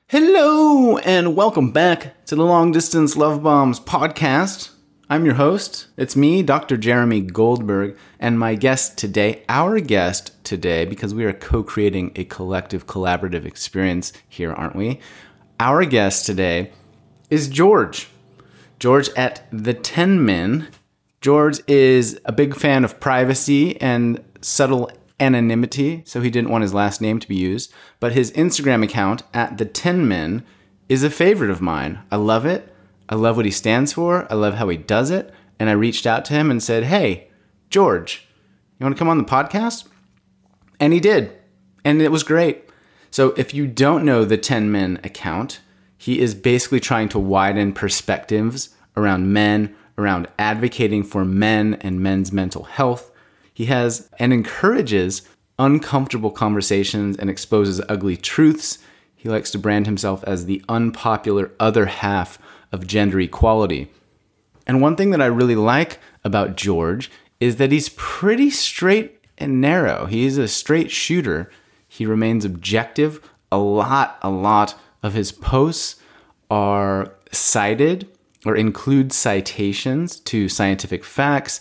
Hello, and welcome back to the Long Distance Love Bombs podcast. I'm your host. It's me, Dr. Jeremy Goldberg, and my guest today, our guest today, because we are co-creating a collective, collaborative experience here, aren't we? Our guest today is George. George at The 10 Men. George is a big fan of privacy and subtle anonymity, so he didn't want his last name to be used, but his Instagram account at The 10 Men is a favorite of mine. I love it. I love what he stands for. I love how he does it. And I reached out to him and said, hey, George, you want to come on the podcast? And he did. And it was great. So if you don't know The 10 Men account, he is basically trying to widen perspectives around men, around advocating for men and men's mental health. He has and encourages uncomfortable conversations and exposes ugly truths. He likes to brand himself as the unpopular other half of gender equality. And one thing that I really like about George is that he's pretty straight and narrow. He's a straight shooter. He remains objective. A lot of his posts are cited or include citations to scientific facts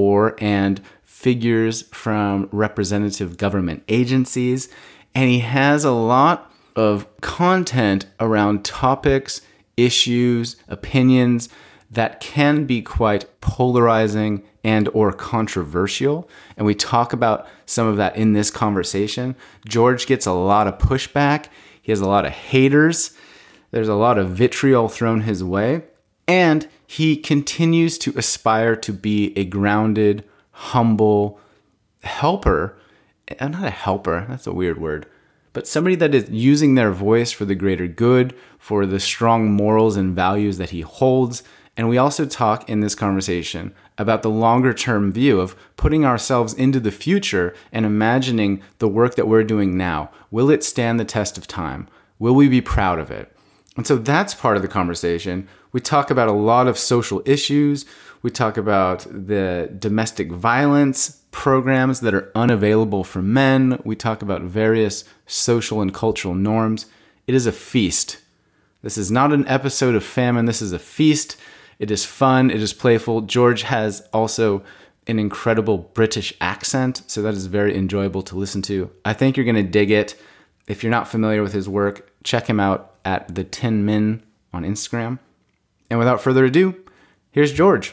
and figures from representative government agencies, and he has a lot of content around topics, issues, opinions that can be quite polarizing and or controversial, and we talk about some of that in this conversation. George gets a lot of pushback. He has a lot of haters. There's a lot of vitriol thrown his way, and he continues to aspire to be a grounded, humble helper. Not a helper, that's a weird word, but somebody that is using their voice for the greater good, for the strong morals and values that he holds. And we also talk in this conversation about the longer term view of putting ourselves into the future and imagining the work that we're doing now. Will it stand the test of time? Will we be proud of it? And so that's part of the conversation. We talk about a lot of social issues. We talk about the domestic violence programs that are unavailable for men. We talk about various social and cultural norms. It is a feast. This is not an episode of famine. This is a feast. It is fun. It is playful. George has also an incredible British accent, so that is very enjoyable to listen to. I think you're going to dig it. If you're not familiar with his work, check him out at The 10 Men on Instagram. And without further ado, here's George.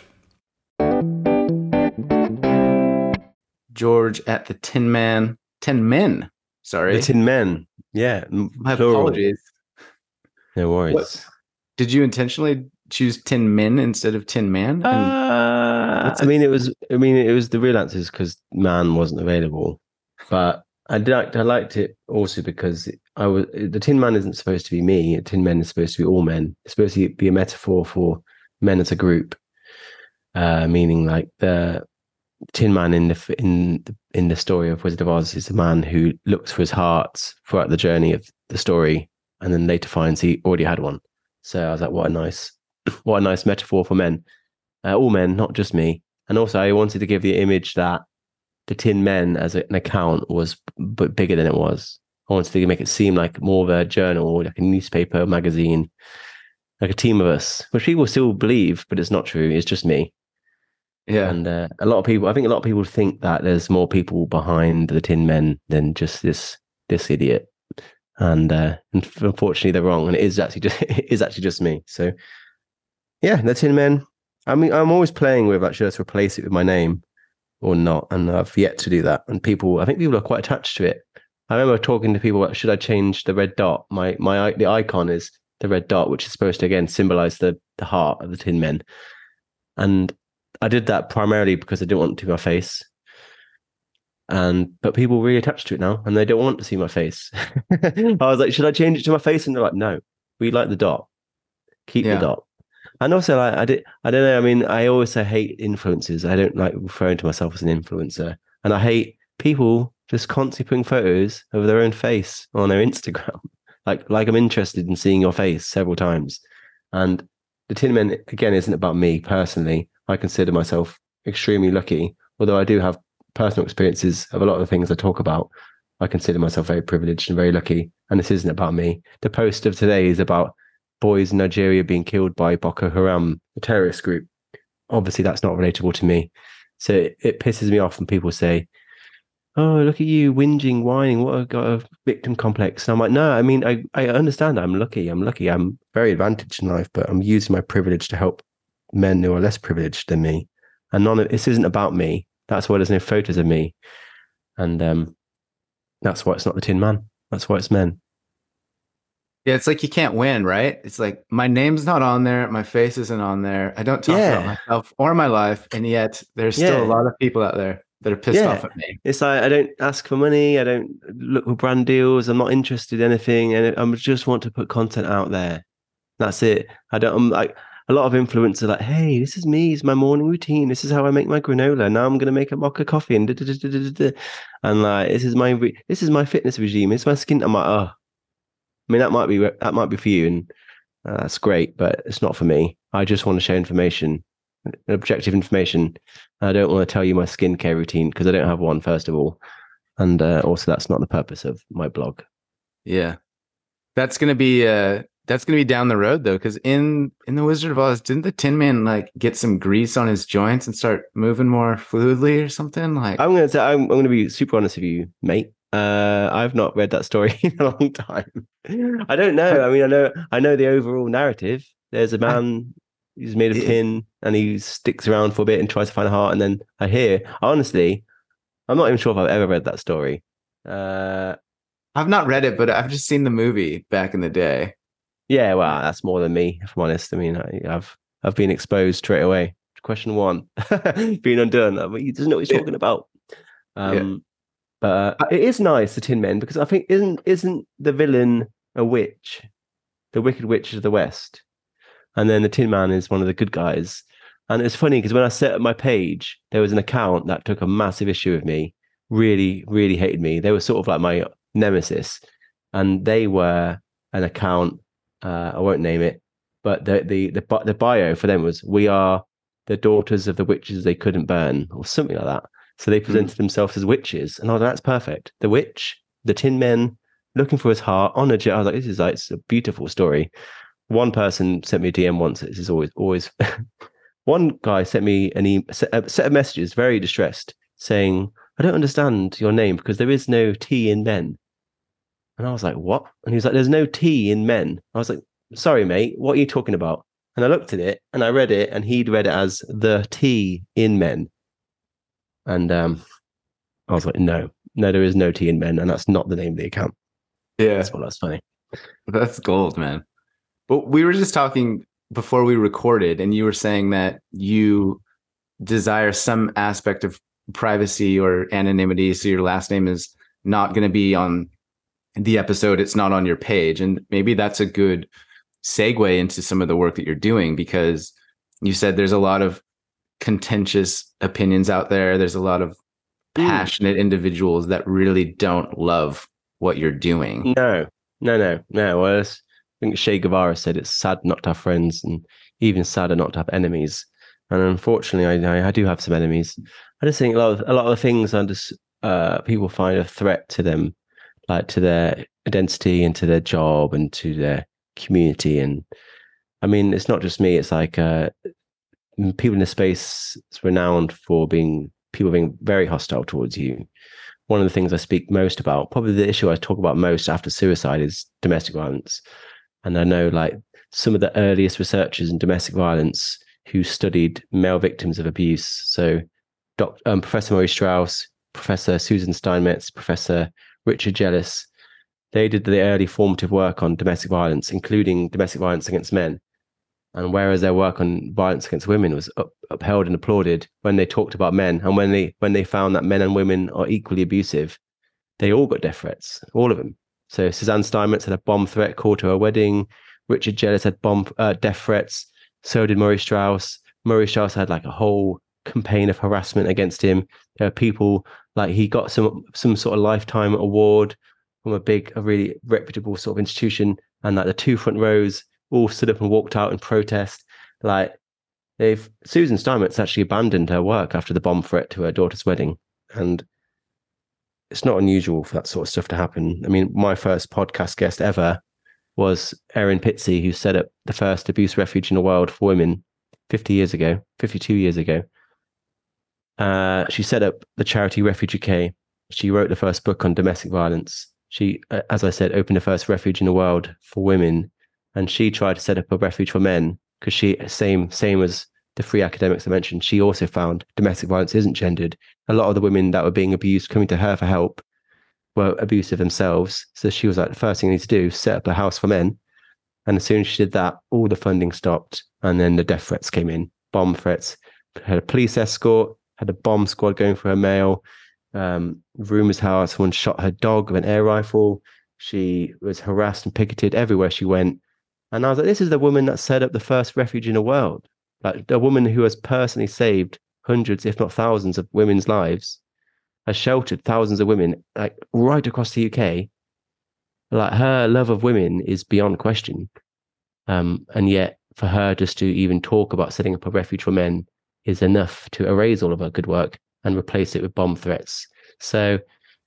George at The 10 Men. Sorry. The 10 Men. Yeah. My apologies. No worries. What? Did you intentionally choose 10 Men instead of 10 Man? It was the real answer is because man wasn't available. But I liked it also because the Tin Man isn't supposed to be me. Tin Men is supposed to be all men. It's supposed to be a metaphor for men as a group, meaning like the Tin Man in the story of Wizard of Oz is a man who looks for his heart throughout the journey of the story, and then later finds he already had one. So I was like, what a nice metaphor for men, all men, not just me. And also, I wanted to give the image that the Tin Men as an account was bigger than it was. I wanted to make it seem like more of a journal or like a newspaper, magazine, like a team of us, which people still believe, but it's not true. It's just me. Yeah. And I think a lot of people think that there's more people behind the Tin Men than just this idiot. And unfortunately, they're wrong. And it is actually just me. So yeah, the Tin Men. I mean, I'm always playing with should I replace it with my name or not? And I've yet to do that. And I think people are quite attached to it. I remember talking to people about should I change the red dot? The icon is the red dot, which is supposed to again symbolize the heart of the Tin Men. And I did that primarily because I didn't want to see my face. But people really attached to it now, and they don't want to see my face. I was like, should I change it to my face? And they're like, no, we like the dot. Keep the dot. And also, I don't know. I mean, I always say hate influencers. I don't like referring to myself as an influencer, and I hate people just constantly putting photos of their own face on their Instagram. like I'm interested in seeing your face several times. And the Tin Men again isn't about me personally. I consider myself extremely lucky, although I do have personal experiences of a lot of the things I talk about. I consider myself very privileged and very lucky. And this isn't about me. The post of today is about boys in Nigeria being killed by Boko Haram, a terrorist group. Obviously, that's not relatable to me. So it pisses me off when people say, "Oh, look at you whinging, whining. What got a victim complex?" And I'm like, no, I mean, I understand. I'm lucky. I'm very advantaged in life, but I'm using my privilege to help men who are less privileged than me. And this isn't about me. That's why there's no photos of me. And that's why it's not the Tin Man. That's why it's men. Yeah, it's like you can't win, right? It's like my name's not on there, my face isn't on there. I don't talk about myself or my life, and yet there's still a lot of people out there that are pissed off at me. It's like I don't ask for money, I don't look for brand deals, I'm not interested in anything, and I just want to put content out there. That's it. I'm like a lot of influencers are like, hey, this is me, it's my morning routine, this is how I make my granola. Now I'm gonna make a mocha coffee and and like this is my fitness regime, it's my skin. I'm like, oh. I mean, that might be for you, and that's great, but it's not for me. I just want to share information, objective information. I don't want to tell you my skincare routine because I don't have one, first of all, and also that's not the purpose of my blog. Yeah, that's gonna be down the road though, because in the Wizard of Oz, didn't the Tin Man like get some grease on his joints and start moving more fluidly or something? Like, I'm gonna be super honest with you, mate. I've not read that story in a long time. I don't know. I mean, I know the overall narrative. There's a man who's made of tin and he sticks around for a bit and tries to find a heart. And then honestly, I'm not even sure if I've ever read that story. I've not read it, but I've just seen the movie back in the day. Yeah, well, that's more than me, if I'm honest. I mean, I've been exposed straight away. Question one, being undone. I mean, he doesn't know what he's talking about. But it is nice, the Tin Men, because I think isn't the villain a witch, the Wicked Witch of the West, and then the Tin Man is one of the good guys. And it's funny because when I set up my page, there was an account that took a massive issue with me, really, really hated me. They were sort of like my nemesis, and they were an account. I won't name it, but the bio for them was, "We are the daughters of the witches they couldn't burn," or something like that. So they presented themselves as witches, and I was like, that's perfect. The witch, the Tin Men, looking for his heart on a jet. I was like, it's a beautiful story. One person sent me a DM once. This is always. One guy sent me a set of messages, very distressed, saying, "I don't understand your name because there is no T in men." And I was like, what? And he was like, "There's no T in men." I was like, "Sorry, mate, what are you talking about?" And I looked at it and I read it, and he'd read it as the T in men. And I was like, no, there is no T in men, and that's not the name of the account. Yeah, that's funny. That's gold, man. But we were just talking before we recorded, and you were saying that you desire some aspect of privacy or anonymity, so your last name is not going to be on the episode, it's not on your page. And maybe that's a good segue into some of the work that you're doing, because you said there's a lot of contentious opinions out there. There's a lot of passionate individuals that really don't love what you're doing. No. Well, I think Che Guevara said it's sad not to have friends, and even sadder not to have enemies. And unfortunately, I do have some enemies. I just think a lot of things people find a threat to them, like to their identity and to their job and to their community. And I mean, it's not just me. It's like people in the space is renowned for being very hostile towards you. One of the things I speak most about, probably the issue I talk about most after suicide, is domestic violence. And I know like some of the earliest researchers in domestic violence who studied male victims of abuse. So Professor Murray Strauss, Professor Susan Steinmetz, Professor Richard Jellis, they did the early formative work on domestic violence, including domestic violence against men. And whereas their work on violence against women was upheld and applauded when they talked about men, and when they found that men and women are equally abusive, they all got death threats, all of them. So Suzanne Steinmetz had a bomb threat called to her wedding. Richard Jellis had death threats. So did Murray Strauss. Murray Strauss had like a whole campaign of harassment against him. There are people like he got some sort of lifetime award from a really reputable sort of institution, and like the two front rows all stood up and walked out in protest. Like Susan Steinmetz actually abandoned her work after the bomb threat to her daughter's wedding. And it's not unusual for that sort of stuff to happen. I mean, my first podcast guest ever was Erin Pitsey, who set up the first abuse refuge in the world for women 50 years ago, 52 years ago. She set up the charity Refuge UK. She wrote the first book on domestic violence. She, as I said, opened the first refuge in the world for women, and she tried to set up a refuge for men because same as the three academics I mentioned, she also found domestic violence isn't gendered. A lot of the women that were being abused coming to her for help were abusive themselves. So she was like, the first thing I need to do is set up a house for men. And as soon as she did that, all the funding stopped. And then the death threats came in, bomb threats, had a police escort, had a bomb squad going for her mail. Rumors how someone shot her dog with an air rifle. She was harassed and picketed everywhere she went. And I was like, this is the woman that set up the first refuge in the world. Like a woman who has personally saved hundreds, if not thousands, of women's lives, has sheltered thousands of women, like right across the UK. Like her love of women is beyond question. And yet for her just to even talk about setting up a refuge for men is enough to erase all of her good work and replace it with bomb threats. So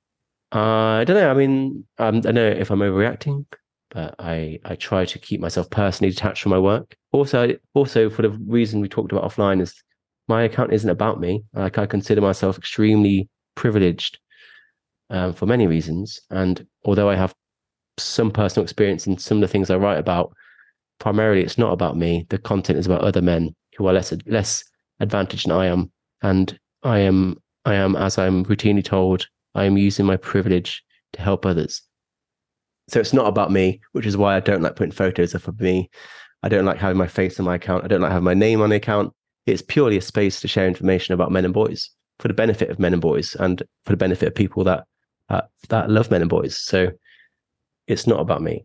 I don't know. I mean, I don't know if I'm overreacting, but I try to keep myself personally detached from my work. Also for the reason we talked about offline is my account isn't about me. Like I consider myself extremely privileged for many reasons. And although I have some personal experience in some of the things I write about, primarily it's not about me. The content is about other men who are less advantaged than I am. And I am, as I'm routinely told, I am using my privilege to help others. So it's not about me, which is why I don't like putting photos up of me. I don't like having my face on my account. I don't like having my name on the account. It's purely a space to share information about men and boys for the benefit of men and boys and for the benefit of people that love men and boys. So it's not about me.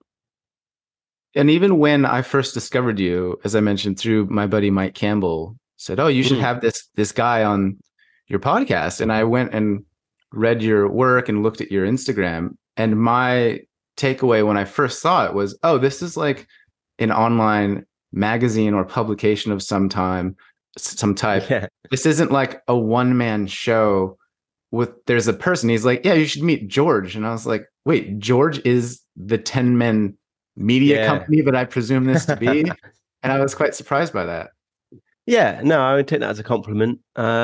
And even when I first discovered you, as I mentioned, through my buddy Mike Campbell, said, "Oh, you should have this guy on your podcast." And I went and read your work and looked at your Instagram. And my takeaway when I first saw it was, oh, this is like an online magazine or publication of some type. Yeah. This isn't like a one-man show there's a person. He's like, yeah, you should meet George. And I was like, wait, George is the 10 Men media company that I presume this to be? And I was quite surprised by that. Yeah, no, I would take that as a compliment.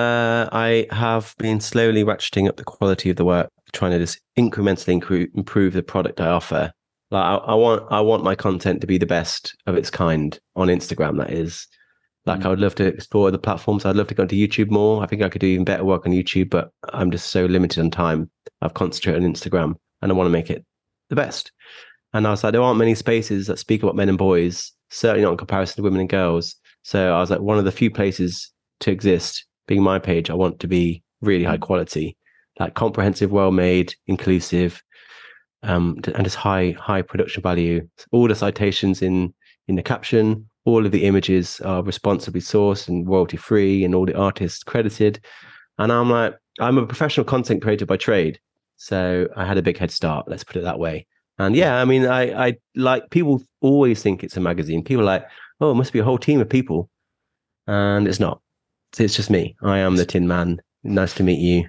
I have been slowly ratcheting up the quality of the work, trying to just incrementally improve the product I offer. Like I want my content to be the best of its kind on Instagram. That is, like I would love to explore other platforms. I'd love to go into YouTube more. I think I could do even better work on YouTube, but I'm just so limited on time. I've concentrated on Instagram, and I want to make it the best. And I was like, there aren't many spaces that speak about men and boys, certainly not in comparison to women and girls. So I was like, one of the few places to exist, being my page, I want to be really high quality, like comprehensive, well-made, inclusive, and just high production value. All the citations in the caption, all of the images are responsibly sourced and royalty-free, and all the artists credited. And I'm like, I'm a professional content creator by trade, so I had a big head start. Let's put it that way. And yeah, I mean, I like, people always think it's a magazine. People are like, oh, it must be a whole team of people. And it's not. It's just me. I am the Tin Man. Nice to meet you.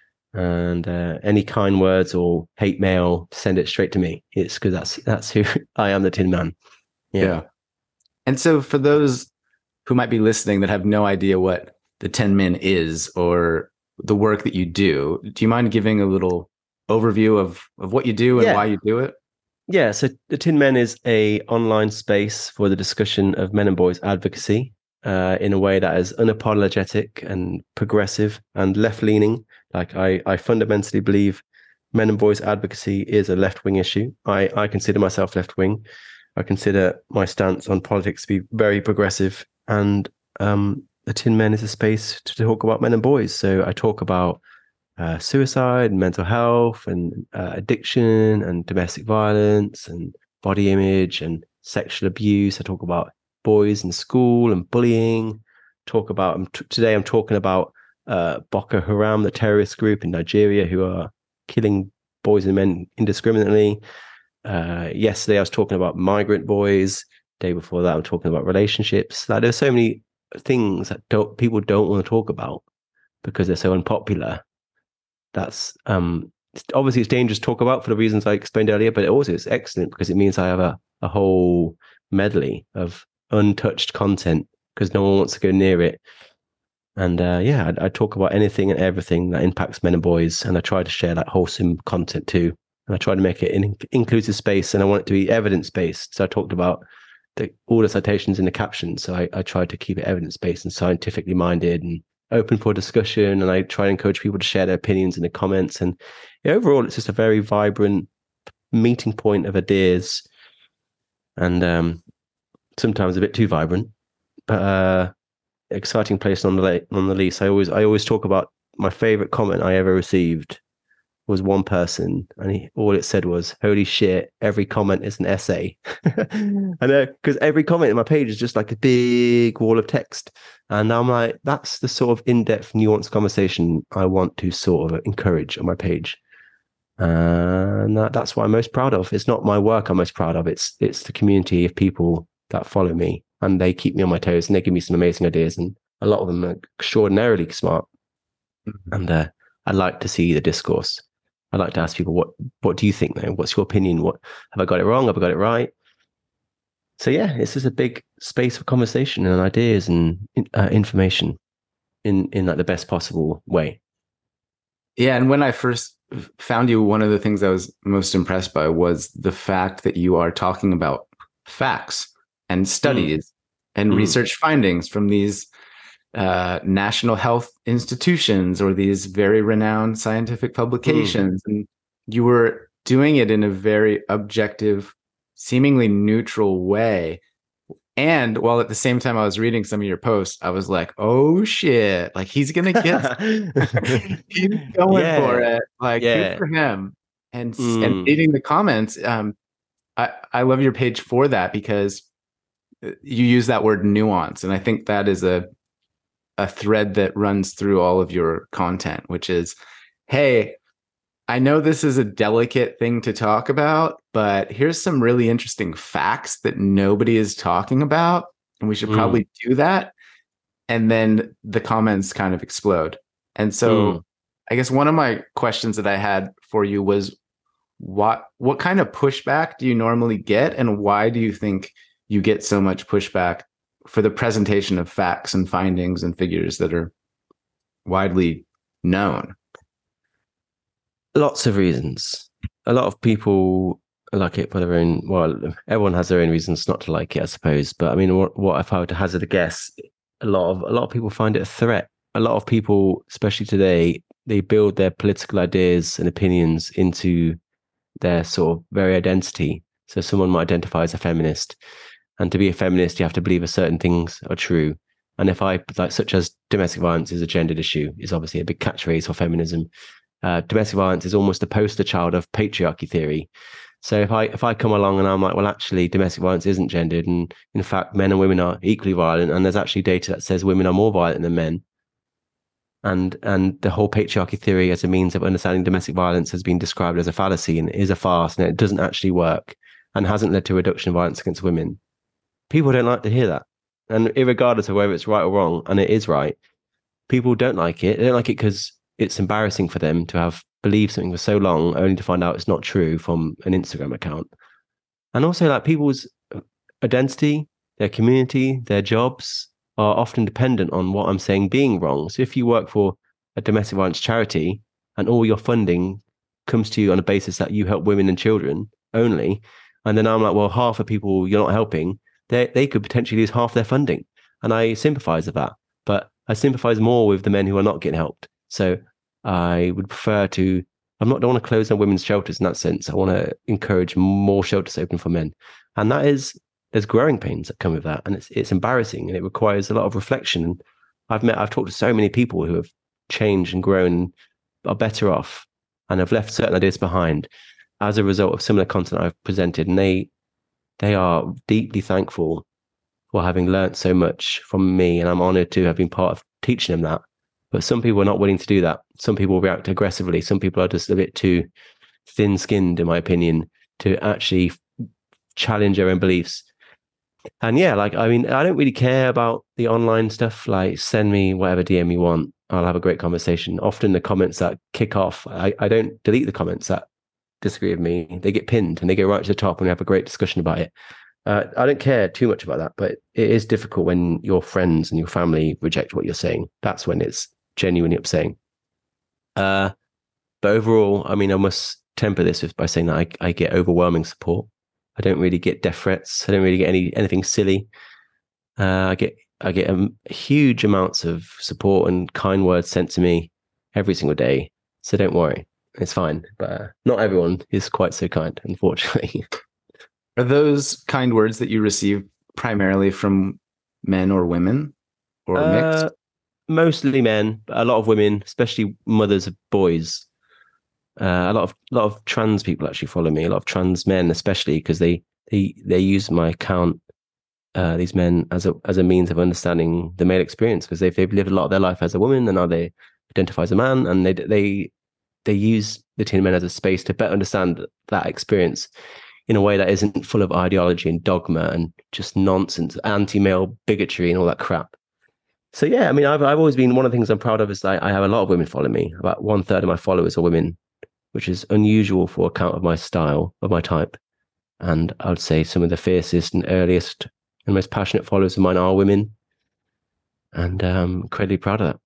And any kind words or hate mail, send it straight to me. It's because that's who I am, the Tin Man. Yeah. And so for those who might be listening that have no idea what the 10 Men is or the work that you do you mind giving a little overview of what you do and why you do it? Yeah, so the Tin Men is a online space for the discussion of men and boys advocacy in a way that is unapologetic and progressive and left-leaning. Like I fundamentally believe men and boys advocacy is a left-wing issue. I consider myself left-wing. I consider my stance on politics to be very progressive, and the Tin Men is a space to talk about men and boys. So I talk about suicide and mental health and addiction and domestic violence and body image and sexual abuse. I talk about boys in school and bullying. Today I'm talking about Boko Haram, the terrorist group in Nigeria who are killing boys and men indiscriminately. Yesterday I was talking about migrant boys. Day before that I'm talking about relationships. Like there's so many things that people don't want to talk about because they're so unpopular. That's obviously it's dangerous to talk about for the reasons I explained earlier, but also it's excellent because it means I have a whole medley of untouched content because no one wants to go near it. And I talk about anything and everything that impacts men and boys, and I try to share that wholesome content too. And I try to make it an inclusive space, and I want it to be evidence-based. So I talked about all the citations in the caption. So I try to keep it evidence-based and scientifically minded and open for discussion. And I try to encourage people to share their opinions in the comments. And overall, it's just a very vibrant meeting point of ideas, and sometimes a bit too vibrant, but exciting place on the least. I always talk about my favorite comment I ever received was one person, and all it said was, "Holy shit! Every comment is an essay." And because every comment in my page is just like a big wall of text, and I'm like, that's the sort of in-depth, nuanced conversation I want to sort of encourage on my page, and that's what I'm most proud of. It's not my work I'm most proud of. It's the community of people that follow me, and they keep me on my toes, and they give me some amazing ideas, and a lot of them are extraordinarily smart. And I like to see the discourse. I like to ask people, what do you think though? What's your opinion? What have I got it wrong? Have I got it right? So yeah, it's just a big space for conversation and ideas and information in like the best possible way. Yeah, and when I first found you, one of the things I was most impressed by was the fact that you are talking about facts and studies and research findings from these national health institutions or these very renowned scientific publications. And you were doing it in a very objective, seemingly neutral way. And while at the same time I was reading some of your posts, I was like, oh shit, like he's going to get, he's going for it. Like good for him. And reading the comments, I love your page for that because you use that word nuance. And I think that is a thread that runs through all of your content, which is, hey, I know this is a delicate thing to talk about, but here's some really interesting facts that nobody is talking about, and we should probably do that. And then the comments kind of explode. And so I guess one of my questions that I had for you was, what kind of pushback do you normally get, and why do you think you get so much pushback for the presentation of facts and findings and figures that are widely known? Lots of reasons. A lot of people like it for their own, well, everyone has their own reasons not to like it, I suppose. But I mean, what if I were to hazard a guess, a lot of people find it a threat. A lot of people, especially today, they build their political ideas and opinions into their sort of very identity. So someone might identify as a feminist, and to be a feminist, you have to believe a certain things are true. And if I, like, such as domestic violence is a gendered issue, is obviously a big catchphrase for feminism. Domestic violence is almost a poster child of patriarchy theory. So if I come along and I'm like, well, actually, domestic violence isn't gendered, and in fact, men and women are equally violent, and there's actually data that says women are more violent than men, and the whole patriarchy theory as a means of understanding domestic violence has been described as a fallacy and is a farce, and it doesn't actually work and hasn't led to a reduction of violence against women. People don't like to hear that. And regardless of whether it's right or wrong, and it is right, people don't like it. They don't like it because it's embarrassing for them to have believed something for so long only to find out it's not true from an Instagram account. And also, like, people's identity, their community, their jobs are often dependent on what I'm saying being wrong. So if you work for a domestic violence charity and all your funding comes to you on a basis that you help women and children only, and then I'm like, well, half of people you're not helping, they could potentially lose half their funding. And I sympathize with that. But I sympathize more with the men who are not getting helped. So I would prefer to, don't want to close down women's shelters in that sense. I want to encourage more shelters open for men. And that is, there's growing pains that come with that. And it's embarrassing, and it requires a lot of reflection. I've talked to so many people who have changed and grown, are better off, and have left certain ideas behind as a result of similar content I've presented. And they are deeply thankful for having learned so much from me. And I'm honored to have been part of teaching them that. But some people are not willing to do that. Some people react aggressively. Some people are just a bit too thin-skinned, in my opinion, to actually challenge their own beliefs. And yeah, like, I mean, I don't really care about the online stuff. Like, send me whatever DM you want. I'll have a great conversation. Often the comments that kick off, I don't delete the comments that disagree with me. They get pinned and they go right to the top and we have a great discussion about it. I don't care too much about that, but it is difficult when your friends and your family reject what you're saying. That's when it's genuinely upsetting. But overall, I mean, I must temper this by saying that I get overwhelming support. I don't really get death threats. I don't really get anything silly. I get huge amounts of support and kind words sent to me every single day. So don't worry, it's fine. But not everyone is quite so kind, unfortunately. Are those kind words that you receive primarily from men or women, or mixed? Mostly men, but a lot of women, especially mothers of boys. A lot of trans people actually follow me. A lot of trans men, especially because they use my account, these men, as a means of understanding the male experience, because they've lived a lot of their life as a woman and now they identify as a man, and they use the Tin Men as a space to better understand that experience in a way that isn't full of ideology and dogma and just nonsense, anti-male bigotry and all that crap. So yeah, I mean, I've always been, one of the things I'm proud of is that I have a lot of women follow me. About 1/3 of my followers are women, which is unusual for account of my style, of my type. And I would say some of the fiercest and earliest and most passionate followers of mine are women. And I'm incredibly proud of that.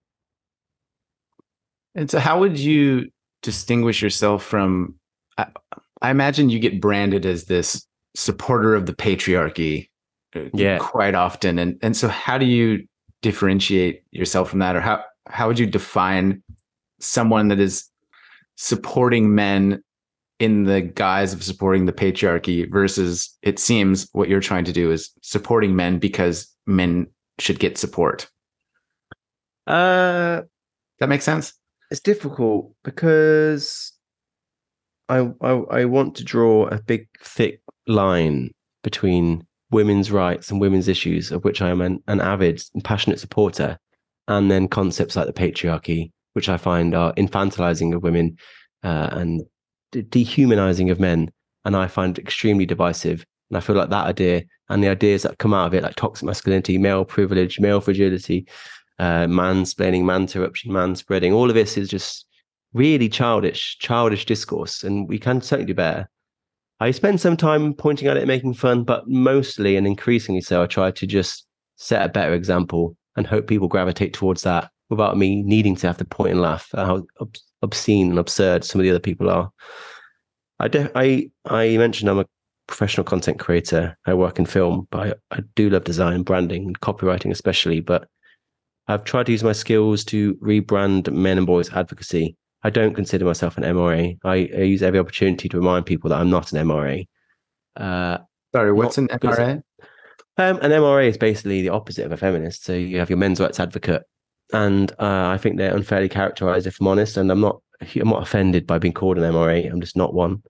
And so how would you distinguish yourself from, I imagine you get branded as this supporter of the patriarchy quite often. And so how do you differentiate yourself from that? Or how would you define someone that is supporting men in the guise of supporting the patriarchy versus, it seems what you're trying to do is supporting men because men should get support? That makes sense? It's difficult because I want to draw a big, thick line between women's rights and women's issues, of which I am an avid and passionate supporter, and then concepts like the patriarchy, which I find are infantilizing of women and dehumanizing of men, and I find extremely divisive. And I feel like that idea and the ideas that come out of it, like toxic masculinity, male privilege, male fragility, mansplaining, man-interruption, man-spreading, all of this is just really childish discourse, and we can certainly do better. I spend some time pointing at it, making fun, but mostly and increasingly so, I try to just set a better example and hope people gravitate towards that without me needing to have to point and laugh at how obscene and absurd some of the other people are. I mentioned I'm a professional content creator. I work in film, but I do love design, branding, and copywriting especially. But I've tried to use my skills to rebrand Men and Boys Advocacy. I don't consider myself an MRA. I use every opportunity to remind people that I'm not an MRA. Sorry, what's an MRA? An MRA is basically the opposite of a feminist. So you have your men's rights advocate, and I think they're unfairly characterized, if I'm honest. And I'm not offended by being called an MRA. I'm just not one.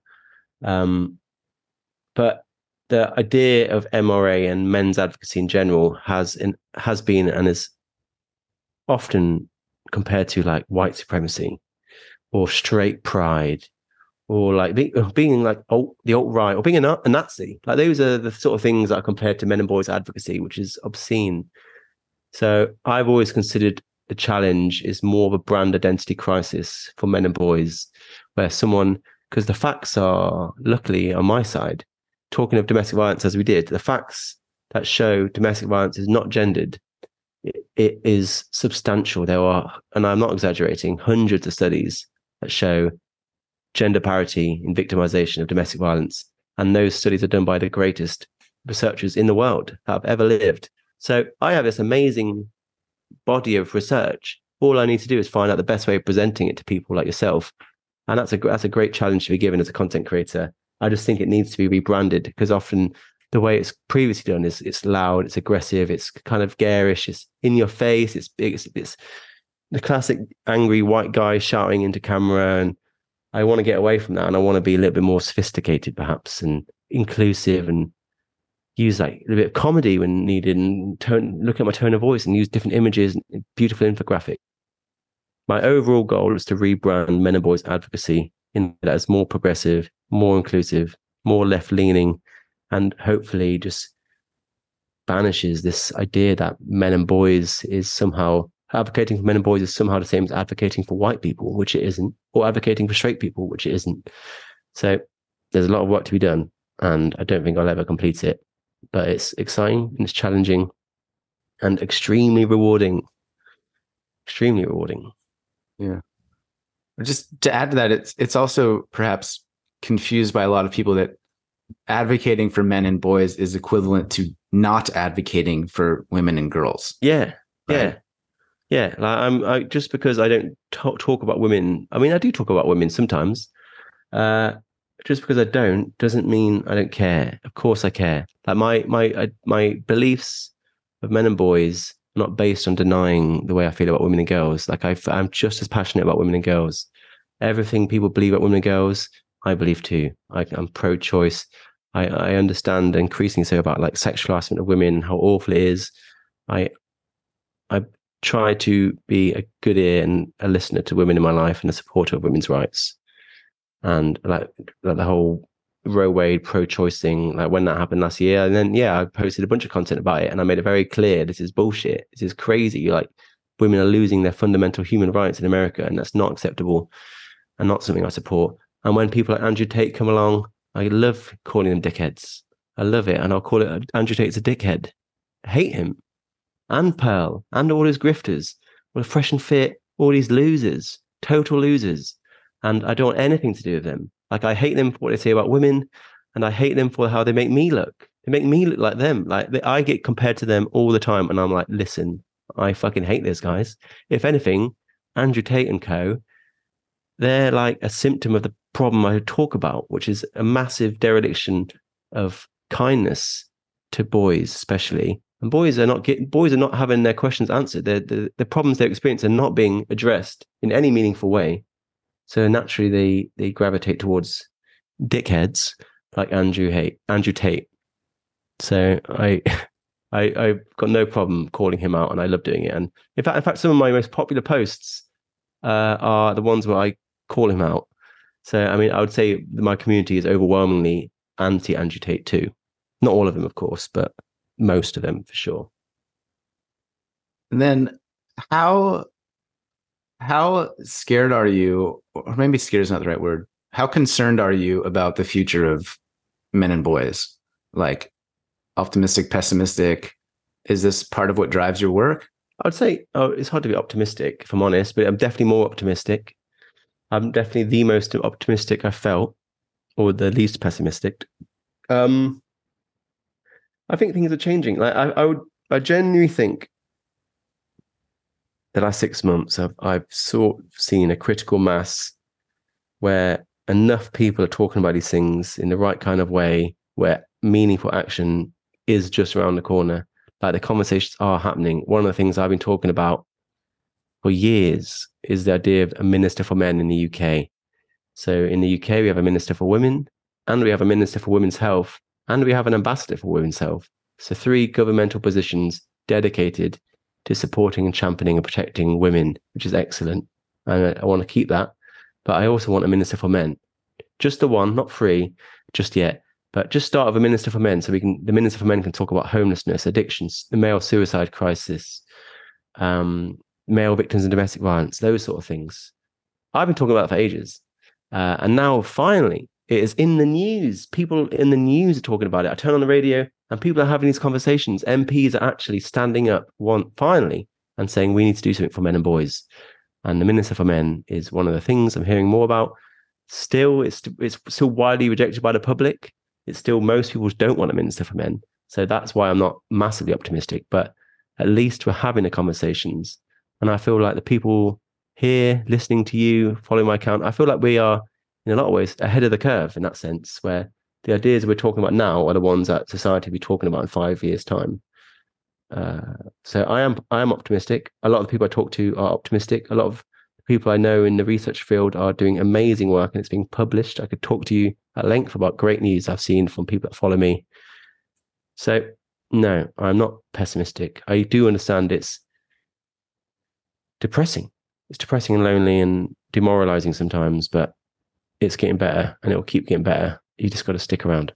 But the idea of MRA and men's advocacy in general has been and is often compared to like white supremacy or straight pride, or like being like the alt-right, or being a Nazi. Like those are the sort of things that are compared to Men and Boys Advocacy, which is obscene. So I've always considered the challenge is more of a brand identity crisis for Men and Boys, where because the facts are luckily on my side. Talking of domestic violence as we did, the facts that show domestic violence is not gendered, it is substantial. There are, and I'm not exaggerating, hundreds of studies that show gender parity in victimization of domestic violence. And those studies are done by the greatest researchers in the world that have ever lived. So I have this amazing body of research. All I need to do is find out the best way of presenting it to people like yourself. And that's a great challenge to be given as a content creator. I just think it needs to be rebranded, because often the way it's previously done is it's loud, it's aggressive, it's kind of garish, it's in your face, it's big, it's the classic angry white guy shouting into camera. And I want to get away from that, and I want to be a little bit more sophisticated perhaps, and inclusive, and use like a bit of comedy when needed, and look at my tone of voice and use different images and beautiful infographic. My overall goal is to rebrand Men and Boys Advocacy in that as more progressive, more inclusive, more left-leaning, and hopefully just banishes this idea that Men and Boys is somehow advocating for men and boys is somehow the same as advocating for white people, which it isn't, or advocating for straight people, which it isn't. So there's a lot of work to be done, and I don't think I'll ever complete it. But it's exciting and it's challenging and extremely rewarding. Extremely rewarding. Yeah. Just to add to that, it's also perhaps confused by a lot of people that advocating for men and boys is equivalent to not advocating for women and girls. Yeah. Right? Yeah. Like just because I don't talk about women. I mean, I do talk about women sometimes. Just because I don't doesn't mean I don't care. Of course I care. Like my beliefs of men and boys are not based on denying the way I feel about women and girls. Like I'm just as passionate about women and girls. Everything people believe about women and girls, I believe too. I'm pro-choice. I understand increasingly so about like sexual harassment of women, how awful it is. I try to be a good ear and a listener to women in my life and a supporter of women's rights. And like the whole Roe Wade pro-choice thing, like when that happened last year, and then I posted a bunch of content about it, and I made it very clear this is bullshit. This is crazy. Like women are losing their fundamental human rights in America, and that's not acceptable, and not something I support. And when people like Andrew Tate come along, I love calling them dickheads. I love it, and I'll call it Andrew Tate's a dickhead. I hate him, and Pearl, and all his grifters, all the Fresh and Fit, all these losers, total losers. And I don't want anything to do with them. Like I hate them for what they say about women, and I hate them for how they make me look. They make me look like them. Like I get compared to them all the time, and I'm like, listen, I fucking hate those guys. If anything, Andrew Tate and co, they're like a symptom of the problem I talk about, which is a massive dereliction of kindness to boys, especially. And boys are not having their questions answered. The problems they experience are not being addressed in any meaningful way. So naturally, they gravitate towards dickheads like Andrew Tate. So I've got no problem calling him out, and I love doing it. And in fact, some of my most popular posts are the ones where I call him out. So I mean, I would say my community is overwhelmingly anti Andrew Tate too. Not all of them, of course, but most of them for sure. And then how scared are you, or maybe scared is not the right word. How concerned are you about the future of men and boys? Like optimistic, pessimistic? Is this part of what drives your work? I would say it's hard to be optimistic, if I'm honest, but I'm definitely more optimistic. I'm definitely the most optimistic I felt, or the least pessimistic. I think things are changing. Like I genuinely think the last 6 months, I've sort of seen a critical mass where enough people are talking about these things in the right kind of way, where meaningful action is just around the corner. Like the conversations are happening. One of the things I've been talking about for years is the idea of a minister for men in the UK. So in the UK, we have a minister for women, and we have a minister for women's health, and we have an ambassador for women's health. So 3 governmental positions dedicated to supporting and championing and protecting women, which is excellent. And I want to keep that. But I also want a minister for men. Just the one, not 3 just yet, but just start with a minister for men. So the minister for men can talk about homelessness, addictions, the male suicide crisis, male victims of domestic violence, those sort of things. I've been talking about it for ages. And now finally, it is in the news. People in the news are talking about it. I turn on the radio and people are having these conversations. MPs are actually standing up finally and saying we need to do something for men and boys. And the Minister for Men is one of the things I'm hearing more about. Still, it's still widely rejected by the public. It's still, most people don't want a Minister for Men. So that's why I'm not massively optimistic. But at least we're having the conversations. And I feel like the people here listening to you, following my account, I feel like we are, in a lot of ways, ahead of the curve in that sense, where the ideas we're talking about now are the ones that society will be talking about in 5 years' time. So I am optimistic. A lot of the people I talk to are optimistic. A lot of people I know in the research field are doing amazing work, and it's being published. I could talk to you at length about great news I've seen from people that follow me. So no, I'm not pessimistic. I do understand it's depressing. It's depressing and lonely and demoralizing sometimes, but it's getting better, and it will keep getting better. You just got to stick around.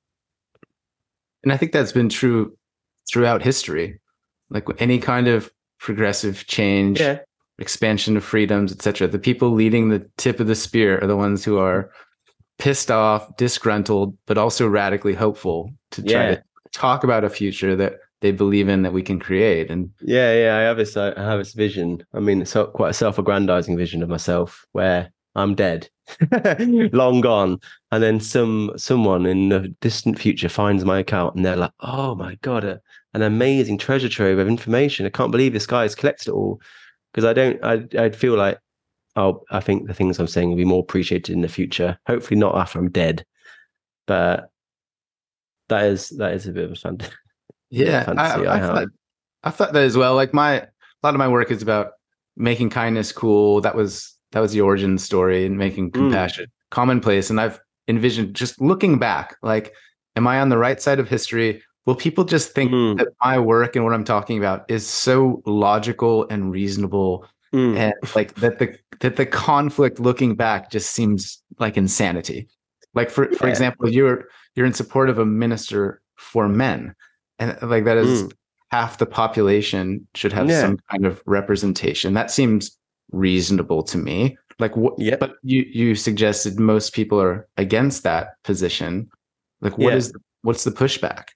And I think that's been true throughout history. Like any kind of progressive change, Yeah. expansion of freedoms, etc. The people leading the tip of the spear are the ones who are pissed off, disgruntled, but also radically hopeful to try to talk about a future that they believe in, that we can create. And I have this vision. I mean, it's quite a self-aggrandizing vision of myself where I'm dead, long gone, and then someone in the distant future finds my account and they're like, "Oh my God, an amazing treasure trove of information! I can't believe this guy has collected it all." Because I'd feel like, I think the things I'm saying will be more appreciated in the future. Hopefully, not after I'm dead, but that is a bit of a fantasy. Yeah, fantasy I have. I thought that as well. Like a lot of my work is about making kindness cool. That was the origin story, and making compassion commonplace. And I've envisioned just looking back, like, am I on the right side of history? Will people just think that my work and what I'm talking about is so logical and reasonable, and like that the conflict looking back just seems like insanity? Like for example, you're in support of a minister for men, and like that is half the population should have some kind of representation. That seems reasonable to me. Like what? Yep. But you suggested most people are against that position. Like what's the pushback?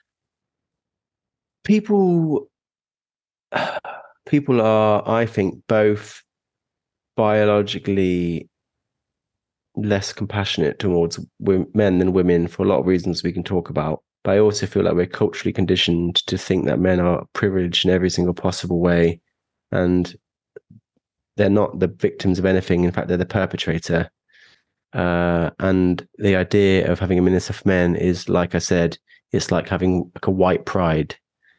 People are, I think, both biologically less compassionate towards men than women for a lot of reasons we can talk about. But I also feel like we're culturally conditioned to think that men are privileged in every single possible way, and they're not the victims of anything. In fact, they're the perpetrator. And the idea of having a minister for men is, like I said, it's like having like a white pride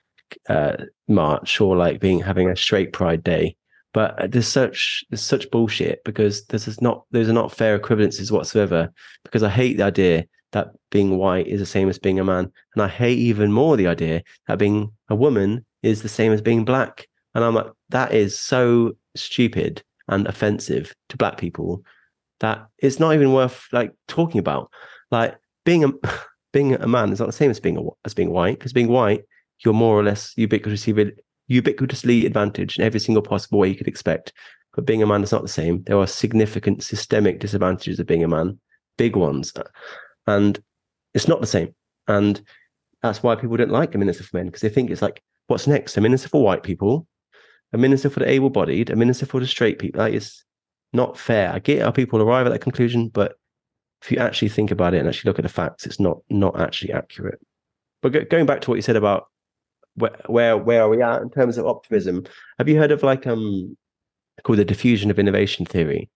march, or like having a straight pride day. But there's such bullshit, because those are not fair equivalences whatsoever. Because I hate the idea that being white is the same as being a man, and I hate even more the idea that being a woman is the same as being black. And I'm like, that is so stupid and offensive to black people that it's not even worth like talking about. Like being a man is not the same as being white, because being white, you're more or less ubiquitously advantaged in every single possible way you could expect. But being a man is not the same. There are significant systemic disadvantages of being a man, big ones, and it's not the same. And that's why people don't like a minister for men, because they think it's like, what's next? A minister for white people, a minister for the able-bodied, a minister for the straight people. Like, it's not fair. I get how people arrive at that conclusion, but if you actually think about it and actually look at the facts, it's not actually accurate. But going back to what you said about where are we at in terms of optimism? Have you heard of like called the diffusion of innovation theory?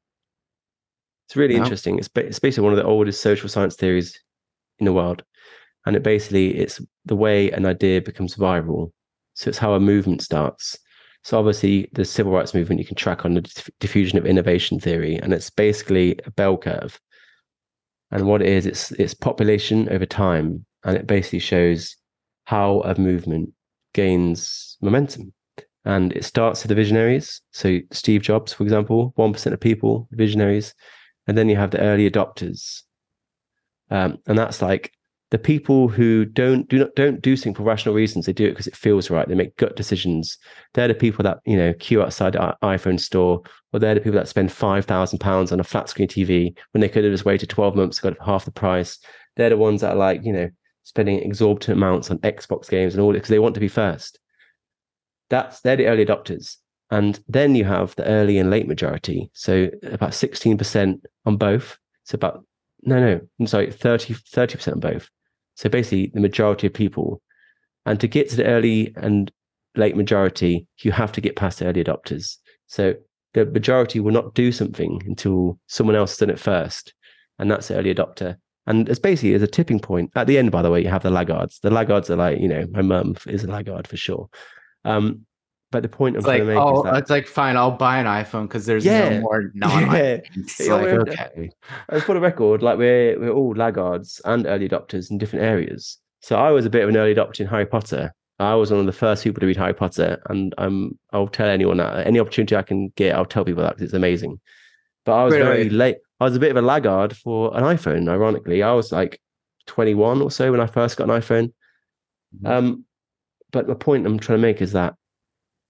It's really interesting. It's basically one of the oldest social science theories in the world, and it's the way an idea becomes viral. So it's how a movement starts. So obviously the civil rights movement you can track on the diffusion of innovation theory, and it's basically a bell curve. And what it is, it's population over time, and it basically shows how a movement gains momentum. And it starts with the visionaries. So Steve Jobs, for example, 1% of people, visionaries. And then you have the early adopters. And that's like the people who don't do something for rational reasons. They do it because it feels right. They make gut decisions. They're the people that, queue outside the iPhone store, or they're the people that spend £5,000 on a flat screen TV when they could have just waited 12 months, got it for half the price. They're the ones that are like, spending exorbitant amounts on Xbox games and all it because they want to be first. They're the early adopters. And then you have the early and late majority. So about 16% on both. So about, I'm sorry, 30% on both. So basically the majority of people. And to get to the early and late majority, you have to get past the early adopters. So the majority will not do something until someone else has done it first. And that's the early adopter. And it's basically a tipping point. At the end, by the way, you have the laggards. The laggards are like, my mum is a laggard for sure. But the point I'm trying to make is that it's like, fine, I'll buy an iPhone because there's no more non-iPhones. Okay. For the record, like we're all laggards and early adopters in different areas. So I was a bit of an early adopter in Harry Potter. I was one of the first people to read Harry Potter, and I'll tell anyone that. Any opportunity I can get, I'll tell people that, because it's amazing. But I was very late. I was a bit of a laggard for an iPhone, ironically. I was like 21 or so when I first got an iPhone. But the point I'm trying to make is that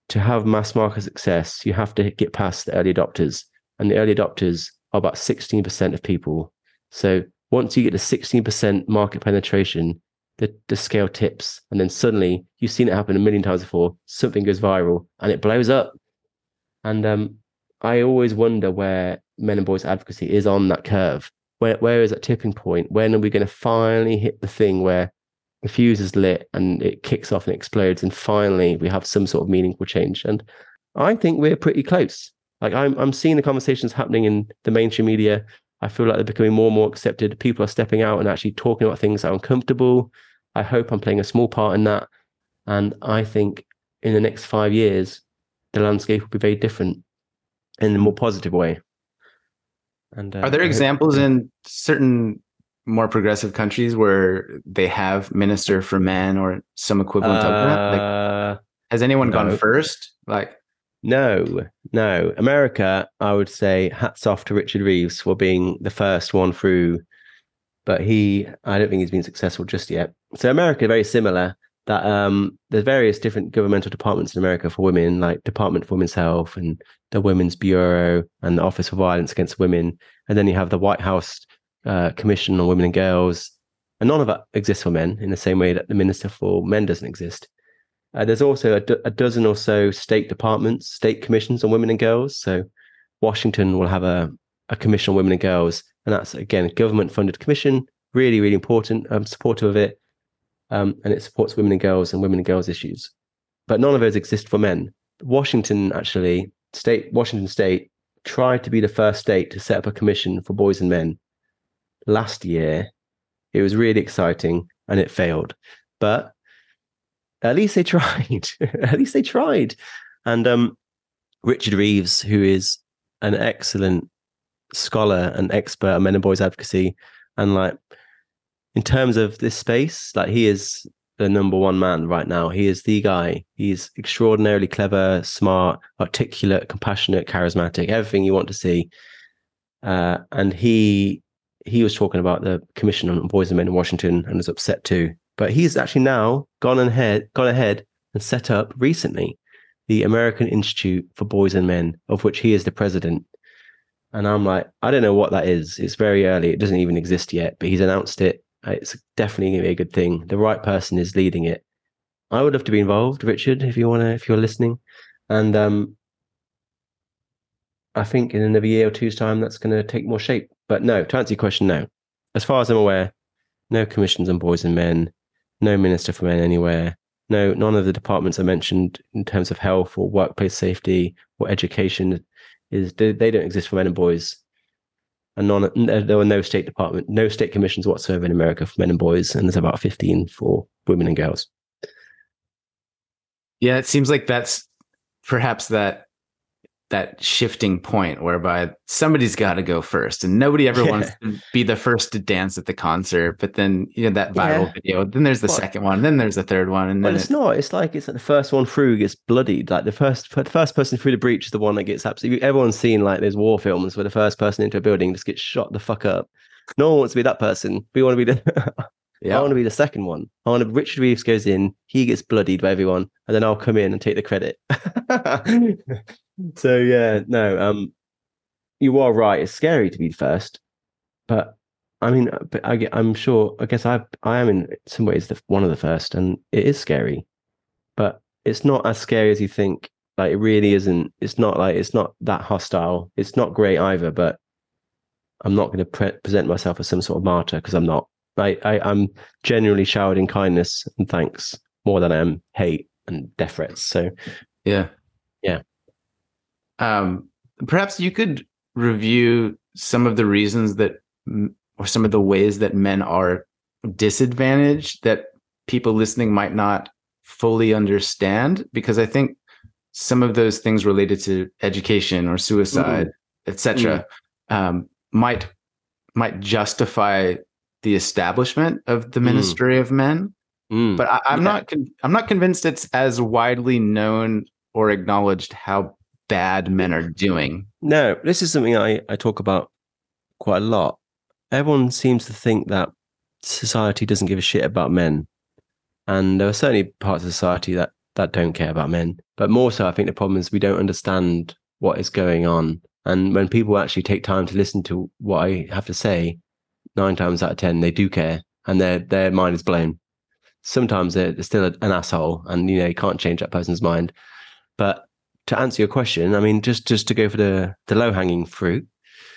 to have mass market success, you have to get past the early adopters. And the early adopters are about 16% of people. So once you get to 16% market penetration, the scale tips. And then suddenly, you've seen it happen a million times before, something goes viral and it blows up. And I always wonder where men and boys advocacy is on that curve. Where is that tipping point? When are we going to finally hit the thing where the fuse is lit and it kicks off and explodes, and finally we have some sort of meaningful change? And I think we're pretty close. Like I'm seeing the conversations happening in the mainstream media. I feel like they're becoming more and more accepted. People are stepping out and actually talking about things that are uncomfortable. I hope I'm playing a small part in that. And I think in the next 5 years, the landscape will be very different in a more positive way. And are there examples in certain more progressive countries where they have Minister for Men or some equivalent of that? Like, has anyone gone first? Like, no. America, I would say hats off to Richard Reeves for being the first one through, but I don't think he's been successful just yet. So America, very similar. That there's various different governmental departments in America for women, like Department for Women's Health and the Women's Bureau and the Office for Violence Against Women. And then you have the White House Commission on Women and Girls. And none of that exists for men in the same way that the Minister for Men doesn't exist. There's also a dozen or so state departments, state commissions on women and girls. So Washington will have a commission on women and girls. And that's, again, a government-funded commission, really, really important. I'm supportive of it. And it supports women and girls issues. But none of those exist for men. Washington State tried to be the first state to set up a commission for boys and men last year. It was really exciting and it failed. But at least they tried. At least they tried. And Richard Reeves, who is an excellent scholar and expert on men and boys advocacy, and like, in terms of this space, like, he is the number one man right now. He is the guy. He's extraordinarily clever, smart, articulate, compassionate, charismatic, everything you want to see. And he was talking about the Commission on Boys and Men in Washington and was upset too. But he's actually now gone ahead and set up recently the American Institute for Boys and Men, of which he is the president. And I'm like, I don't know what that is. It's very early. It doesn't even exist yet, but he's announced it. It's definitely going to be a good thing. The right person is leading it. I would love to be involved, Richard, if you're listening. And I think in another year or two's time, that's going to take more shape. But no, to answer your question, no. As far as I'm aware, no commissions on boys and men, no Minister for Men anywhere. No, none of the departments I mentioned in terms of health or workplace safety or education they don't exist for men and boys. And there were no state commissions whatsoever in America for men and boys, and there's about 15 for women and girls. Yeah, it seems like that's perhaps that shifting point whereby somebody's got to go first, and nobody ever wants to be the first to dance at the concert. But then, that viral video, then there's the second one, then there's the third one, and then it's not. It's like the first one through gets bloodied. Like the first person through the breach is the one that gets absolutely. Everyone's seen like there's war films where the first person into a building just gets shot the fuck up. No one wants to be that person. We want to be the. I want to be the second one. Richard Reeves goes in, he gets bloodied by everyone, and then I'll come in and take the credit. So yeah, no, you are right. It's scary to be first, but I mean, I'm sure. I guess I am in some ways one of the first, and it is scary, but it's not as scary as you think. Like, it really isn't. It's not that hostile. It's not great either, but I'm not going to present myself as some sort of martyr, because I'm not. I'm genuinely showered in kindness and thanks more than I am hate and death threats. So yeah. Perhaps you could review some of the reasons or some of the ways that men are disadvantaged that people listening might not fully understand, because I think some of those things related to education or suicide, etc., might justify the establishment of the Ministry of Men. But I'm not convinced it's as widely known or acknowledged how bad men are doing. No, this is something I talk about quite a lot. Everyone seems to think that society doesn't give a shit about men. And there are certainly parts of society that that don't care about men. But more so, I think the problem is we don't understand what is going on. And when people actually take time to listen to what I have to say, 9 times out of 10, they do care, and their mind is blown. Sometimes they're still an asshole, and you can't change that person's mind. But to answer your question, I mean, just to go for the low hanging fruit,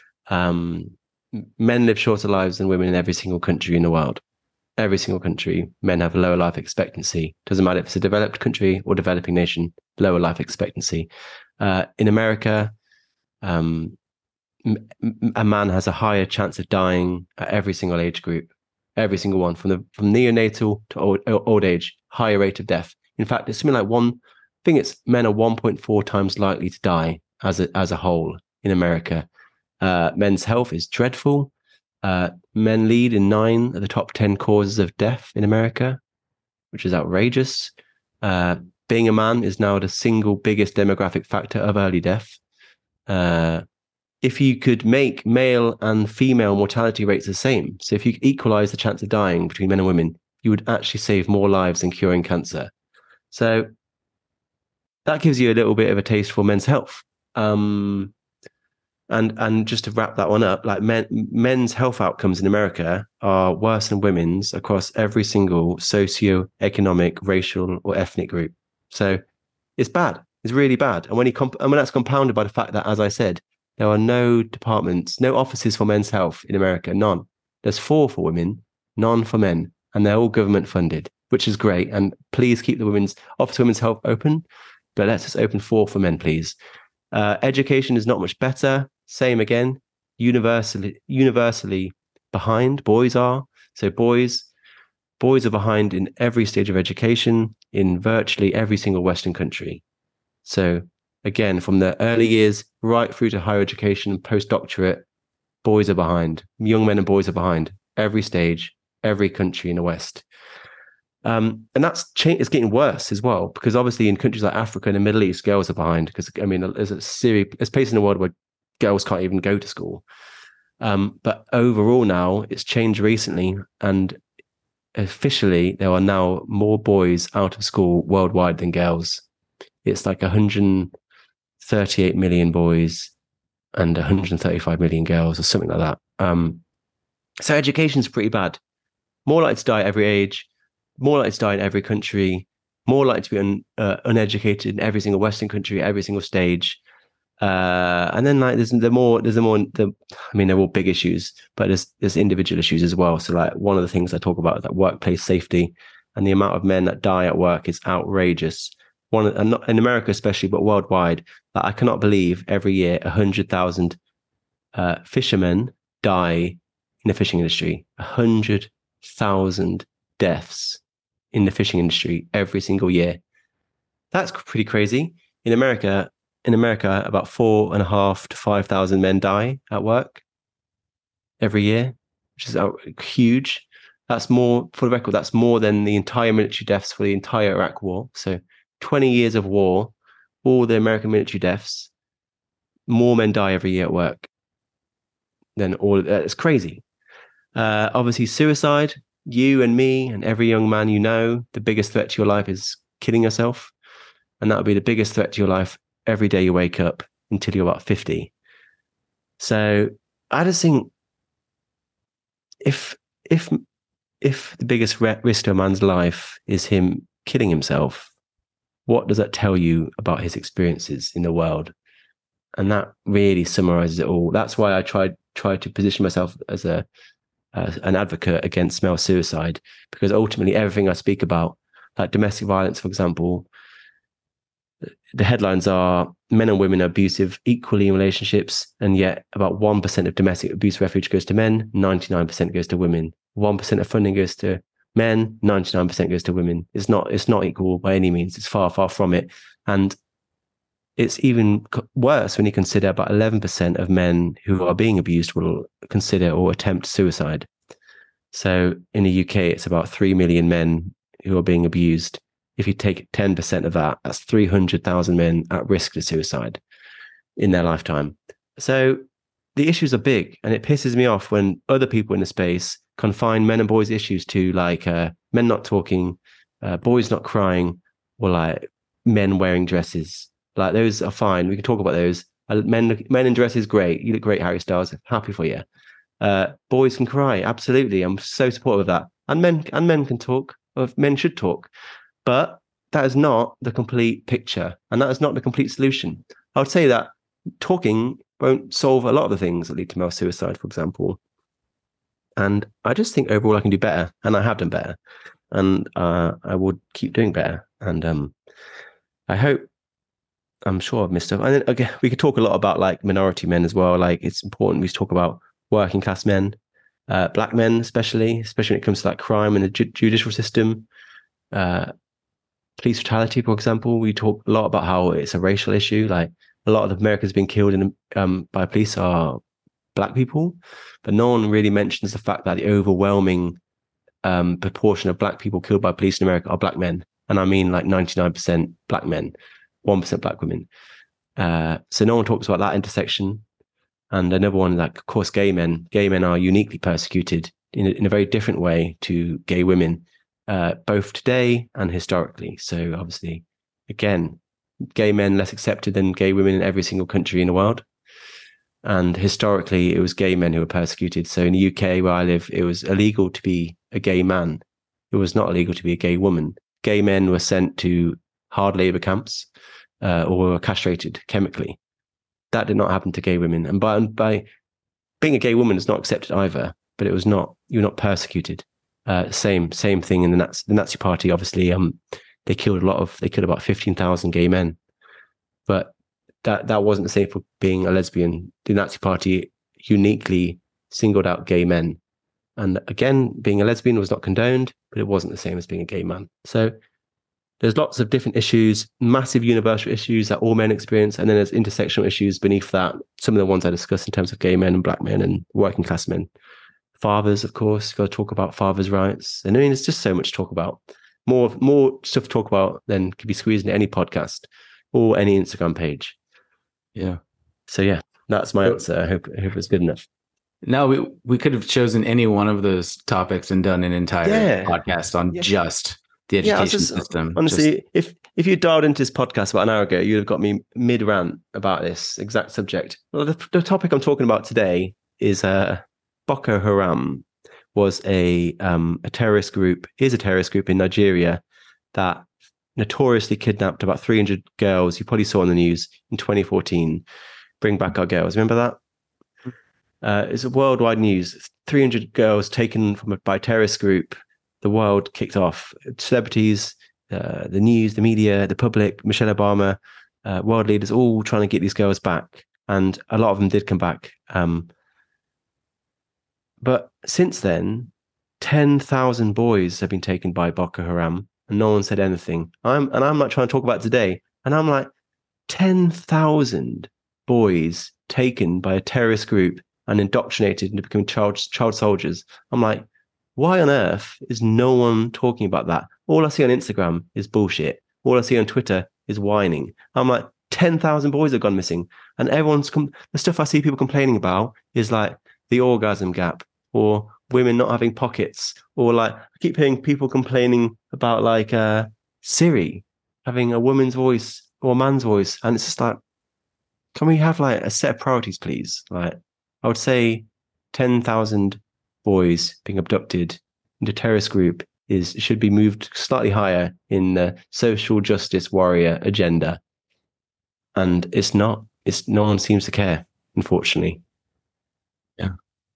men live shorter lives than women in every single country in the world. Every single country, men have a lower life expectancy. Doesn't matter if it's a developed country or developing nation, lower life expectancy. In America, a man has a higher chance of dying at every single age group, every single one, from neonatal to old age, higher rate of death. In fact, it's something like men are 1.4 times likely to die as a whole in America. Men's health is dreadful. Men lead in 9 of the top 10 causes of death in America, which is outrageous. Being a man is now the single biggest demographic factor of early death. If you could make male and female mortality rates the same, so if you equalize the chance of dying between men and women, you would actually save more lives than curing cancer. So that gives you a little bit of a taste for men's health. And just to wrap that one up, like men's health outcomes in America are worse than women's across every single socio-economic, racial, or ethnic group. So it's bad. It's really bad. And when that's compounded by the fact that, as I said, there are no departments, no offices for men's health in America, none. There's 4 for women, none for men, and they're all government funded, which is great. And please keep the Office of Women's Health open, but let's just open 4 for men, please. Education is not much better. Same again, universally behind. Boys are. So boys are behind in every stage of education in virtually every single Western country. So again, from the early years right through to higher education and postdoctorate, boys are behind. Young men and boys are behind every stage, every country in the West. And it's getting worse as well, because obviously in countries like Africa and the Middle East, girls are behind, because I mean, there's places in the world where girls can't even go to school. But overall now, it's changed recently, and officially there are now more boys out of school worldwide than girls. It's like 138 million boys and 135 million girls, or something like that. So education's pretty bad. More likely to die at every age, more likely to die in every country, more likely to be uneducated in every single Western country, every single stage. And then like they're all big issues, but there's individual issues as well. So like one of the things I talk about is that workplace safety, and the amount of men that die at work is outrageous. And not in America especially, but worldwide. Like, I cannot believe every year 100,000 fishermen die in the fishing industry. 100,000 deaths in the fishing industry every single year. That's pretty crazy. In America, about 4,500 to 5,000 men die at work every year, which is huge. That's more, for the record, that's more than the entire military deaths for the entire Iraq war. So 20 years of war, all the American military deaths, more men die every year at work than all. It's crazy. Obviously, suicide. You and me and every young man the biggest threat to your life is killing yourself. And that would be the biggest threat to your life every day you wake up until you're about 50. So I just think if the biggest risk to a man's life is him killing himself, what does that tell you about his experiences in the world? And that really summarizes it all. That's why I try to position myself as an advocate against male suicide, because ultimately everything I speak about, like domestic violence, for example, the headlines are men and women are abusive equally in relationships, and yet about 1% of domestic abuse refuge goes to men, 99% goes to women. 1% of funding goes to men, 99% goes to women. It's not equal by any means. It's far, far from it. And it's even worse when you consider about 11% of men who are being abused will consider or attempt suicide. So in the UK, it's about 3 million men who are being abused. If you take 10% of that, that's 300,000 men at risk of suicide in their lifetime. So the issues are big, and it pisses me off when other people in the space confine men and boys issues to like men not talking, boys not crying, or like men wearing dresses. Like those are fine. We can talk about those. Men in dresses, great. You look great, Harry Styles. Happy for you. Boys can cry. Absolutely. I'm so supportive of that. And men can talk. Men should talk. But that is not the complete picture. And that is not the complete solution. I would say that talking won't solve a lot of the things that lead to male suicide, for example. And I just think overall I can do better. And I have done better. And I would keep doing better. And I hope, I'm sure I've missed stuff. And then again, we could talk a lot about like minority men as well. Like it's important we talk about working class men, black men, especially when it comes to like crime and the judicial system, police brutality, for example. We talk a lot about how it's a racial issue. Like a lot of the Americans being killed by police are black people, but no one really mentions the fact that the overwhelming proportion of black people killed by police in America are black men. And I mean like 99% black men, 1% black women. So no one talks about that intersection. And another one, like, of course, gay men. Gay men are uniquely persecuted in a very different way to gay women, both today and historically. So obviously, again, gay men less accepted than gay women in every single country in the world. And historically, it was gay men who were persecuted. So in the UK, where I live, it was illegal to be a gay man. It was not illegal to be a gay woman. Gay men were sent to hard labor camps or were castrated chemically. That did not happen to gay women. And by being a gay woman is not accepted either, but it was not, you're not persecuted. Same thing in the Nazi party. Obviously, they killed about 15,000 gay men, but that wasn't the same for being a lesbian. The Nazi party uniquely singled out gay men. And again, being a lesbian was not condoned, but it wasn't the same as being a gay man. So there's lots of different issues, massive universal issues that all men experience. And then there's intersectional issues beneath that. Some of the ones I discussed in terms of gay men and black men and working class men. Fathers, of course, got to talk about fathers' rights. And I mean, there's just so much to talk about. More stuff to talk about than could be squeezed into any podcast or any Instagram page. Yeah. So yeah, that's my answer. I hope it's good enough. No, we could have chosen any one of those topics and done an entire podcast on just the education system. Honestly, if you dialed into this podcast about an hour ago, you'd have got me mid-rant about this exact subject. Well, the topic I'm talking about today is Boko Haram was a terrorist group, is a terrorist group in Nigeria that notoriously kidnapped about 300 girls. You probably saw on the news in 2014. Bring back our girls. Remember that? It's a worldwide news. 300 girls taken by a terrorist group. The world kicked off. Celebrities, the news, the media, the public, Michelle Obama, world leaders, all trying to get these girls back. And a lot of them did come back. But since then, 10,000 boys have been taken by Boko Haram, and no one said anything. I'm not trying to talk about it today. And I'm like, 10,000 boys taken by a terrorist group and indoctrinated into becoming child soldiers. I'm like, why on earth is no one talking about that? All I see on Instagram is bullshit. All I see on Twitter is whining. I'm like, 10,000 boys have gone missing. And the stuff I see people complaining about is like the orgasm gap or women not having pockets, or like I keep hearing people complaining about like Siri having a woman's voice or a man's voice. And it's just like, can we have like a set of priorities, please? Like, I would say 10,000 boys being abducted into a terrorist group should be moved slightly higher in the social justice warrior agenda. And it's not. No one seems to care, unfortunately. Yeah.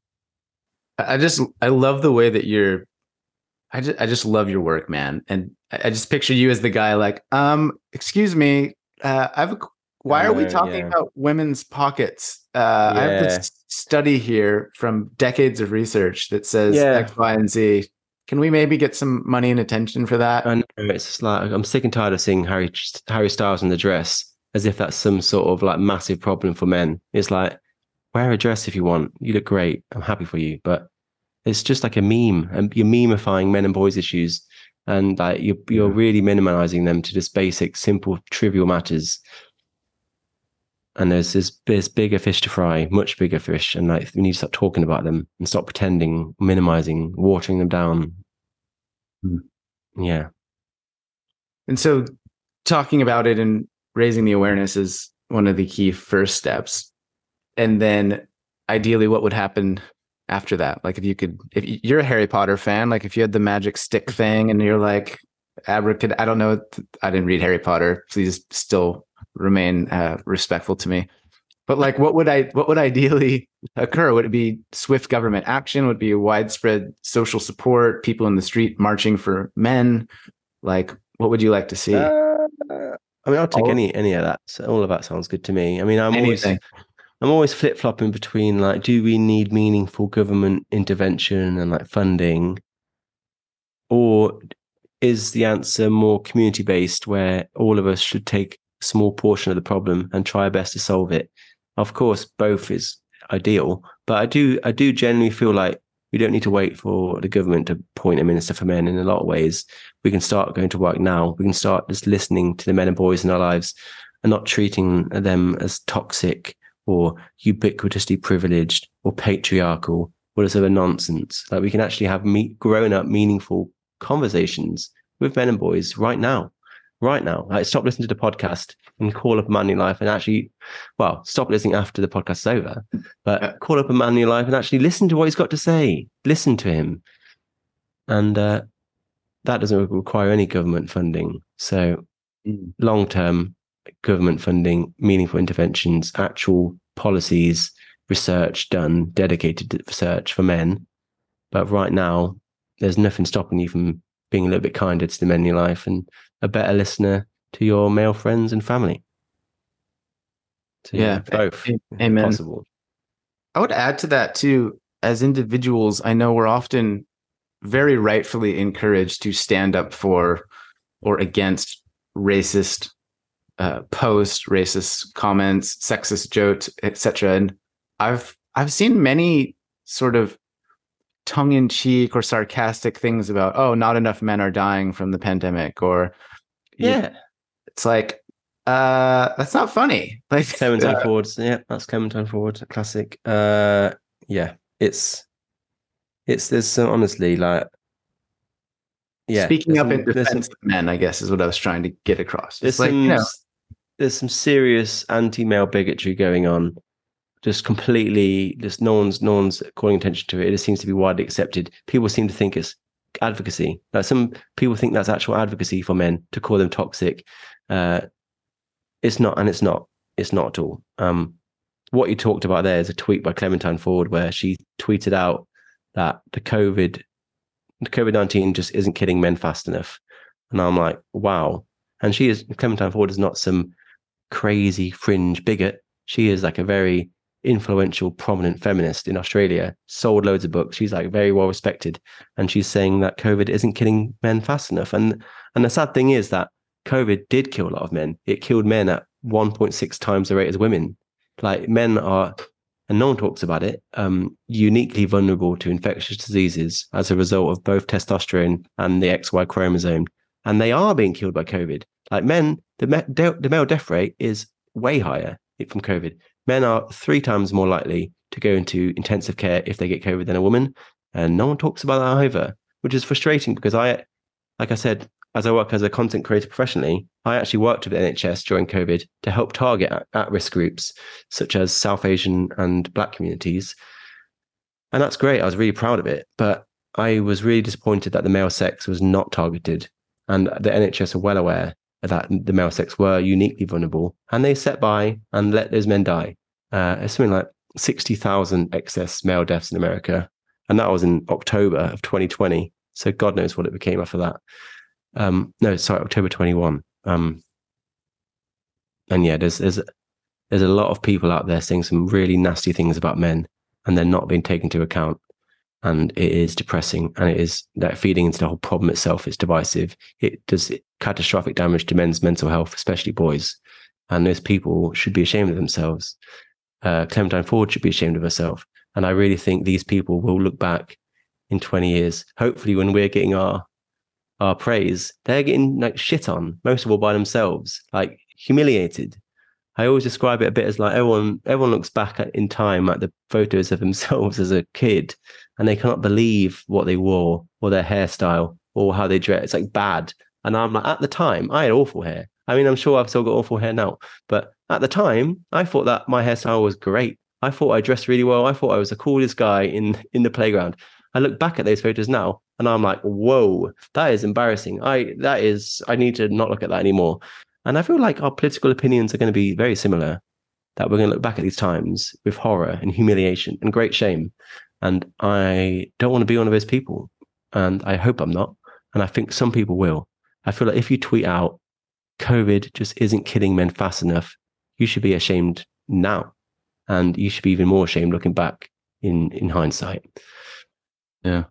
I love the way that I just love your work, man. And I just picture you as the guy like, excuse me, why are we talking about women's pockets? I have this study here from decades of research that says X, Y, and Z. Can we maybe get some money and attention for that? I know, it's just like, I'm sick and tired of seeing Harry Styles in the dress as if that's some sort of like massive problem for men. It's like, wear a dress if you want. You look great. I'm happy for you. But it's just like a meme, and you're memifying men and boys issues. And like you're really minimizing them to just basic, simple, trivial matters. And there's bigger fish to fry, much bigger fish. And like we need to start talking about them and stop pretending, minimizing, watering them down. Mm. Yeah. And so talking about it and raising the awareness is one of the key first steps. And then ideally what would happen after that? Like if you're a Harry Potter fan, like if you had the magic stick thing and you're like, abracad, I don't know. I didn't read Harry Potter. Please still remain respectful to me. But like, what would ideally occur? Would it be swift government action? Would it be widespread social support? People in the street marching for men? Like, what would you like to see? I mean, I'll take any of that. So all of that sounds good to me. I mean, I'm always flip-flopping between like, do we need meaningful government intervention and like funding, or is the answer more community-based, where all of us should take a small portion of the problem and try our best to solve it? Of course, both is ideal, but I do generally feel like we don't need to wait for the government to appoint a minister for men. In a lot of ways, we can start going to work now. We can start just listening to the men and boys in our lives and not treating them as toxic or ubiquitously privileged or patriarchal or this other nonsense. Like, we can actually have grown up, meaningful conversations with men and boys right now. Like, stop listening to the podcast and call up a man in your life and actually, well, stop listening after the podcast is over, but call up a man in your life and actually listen to what he's got to say. Listen to him. And that doesn't require any government funding. So long-term government funding, meaningful interventions, actual policies, research done, dedicated to research for men. But right now, there's nothing stopping you from being a little bit kinder to the men in your life and a better listener to your male friends and family. So, yeah, both. Amen. Possible. I would add to that too, as individuals, I know we're often very rightfully encouraged to stand up for or against racist posts, racist comments, sexist jokes, etc. And I've seen many sort of tongue-in-cheek or sarcastic things about, oh, not enough men are dying from the pandemic, or it's like, that's not funny. Like Clementine Ford's, that's Clementine Ford, classic. It's there's some, honestly, like, speaking up in defense of men, I guess, is what I was trying to get across. It's like, there's some serious anti-male bigotry going on. Just completely, just no one's calling attention to it. It just seems to be widely accepted. People seem to think it's advocacy. Like, some people think that's actual advocacy for men to call them toxic. It's not, and it's not at all. What you talked about there is a tweet by Clementine Ford where she tweeted out that the COVID-19 just isn't killing men fast enough. And I'm like, wow. And Clementine Ford is not some crazy fringe bigot. She is like a very influential, prominent feminist in Australia, sold loads of books. She's like very well respected. And she's saying that COVID isn't killing men fast enough. And the sad thing is that COVID did kill a lot of men. It killed men at 1.6 times the rate as women. Like, men are, and no one talks about it, uniquely vulnerable to infectious diseases as a result of both testosterone and the XY chromosome. And they are being killed by COVID. Like, men, the male death rate is way higher from COVID. Men are 3 times more likely to go into intensive care if they get COVID than a woman. And no one talks about that either, which is frustrating because like I said, as I work as a content creator professionally, I actually worked with the NHS during COVID to help target at-risk groups, such as South Asian and Black communities. And that's great. I was really proud of it. But I was really disappointed that the male sex was not targeted. And the NHS are well aware that the male sex were uniquely vulnerable, and they sat by and let those men die. It's something like 60,000 excess male deaths in America, and that was in October of 2020. So God knows what it became after that. October 21. And yeah, there's a lot of people out there saying some really nasty things about men, and they're not being taken into account. And it is depressing, and it is that feeding into the whole problem itself. It's divisive. It does catastrophic damage to men's mental health, especially boys. And those people should be ashamed of themselves. Clementine Ford should be ashamed of herself. And I really think these people will look back in 20 years, hopefully when we're getting our praise, they're getting like shit on, most of all by themselves, like humiliated. I always describe it a bit as like everyone looks back in time at the photos of themselves as a kid, and they cannot believe what they wore or their hairstyle or how they dress. It's like bad. And I'm like, at the time, I had awful hair. I mean, I'm sure I've still got awful hair now, but at the time, I thought that my hairstyle was great. I thought I dressed really well. I thought I was the coolest guy in the playground. I look back at those photos now and I'm like, whoa, that is embarrassing. I need to not look at that anymore. And I feel like our political opinions are going to be very similar, that we're going to look back at these times with horror and humiliation and great shame. And I don't want to be one of those people. And I hope I'm not. And I think some people will. I feel like if you tweet out, COVID just isn't killing men fast enough, you should be ashamed now. And you should be even more ashamed looking back in hindsight. Yeah.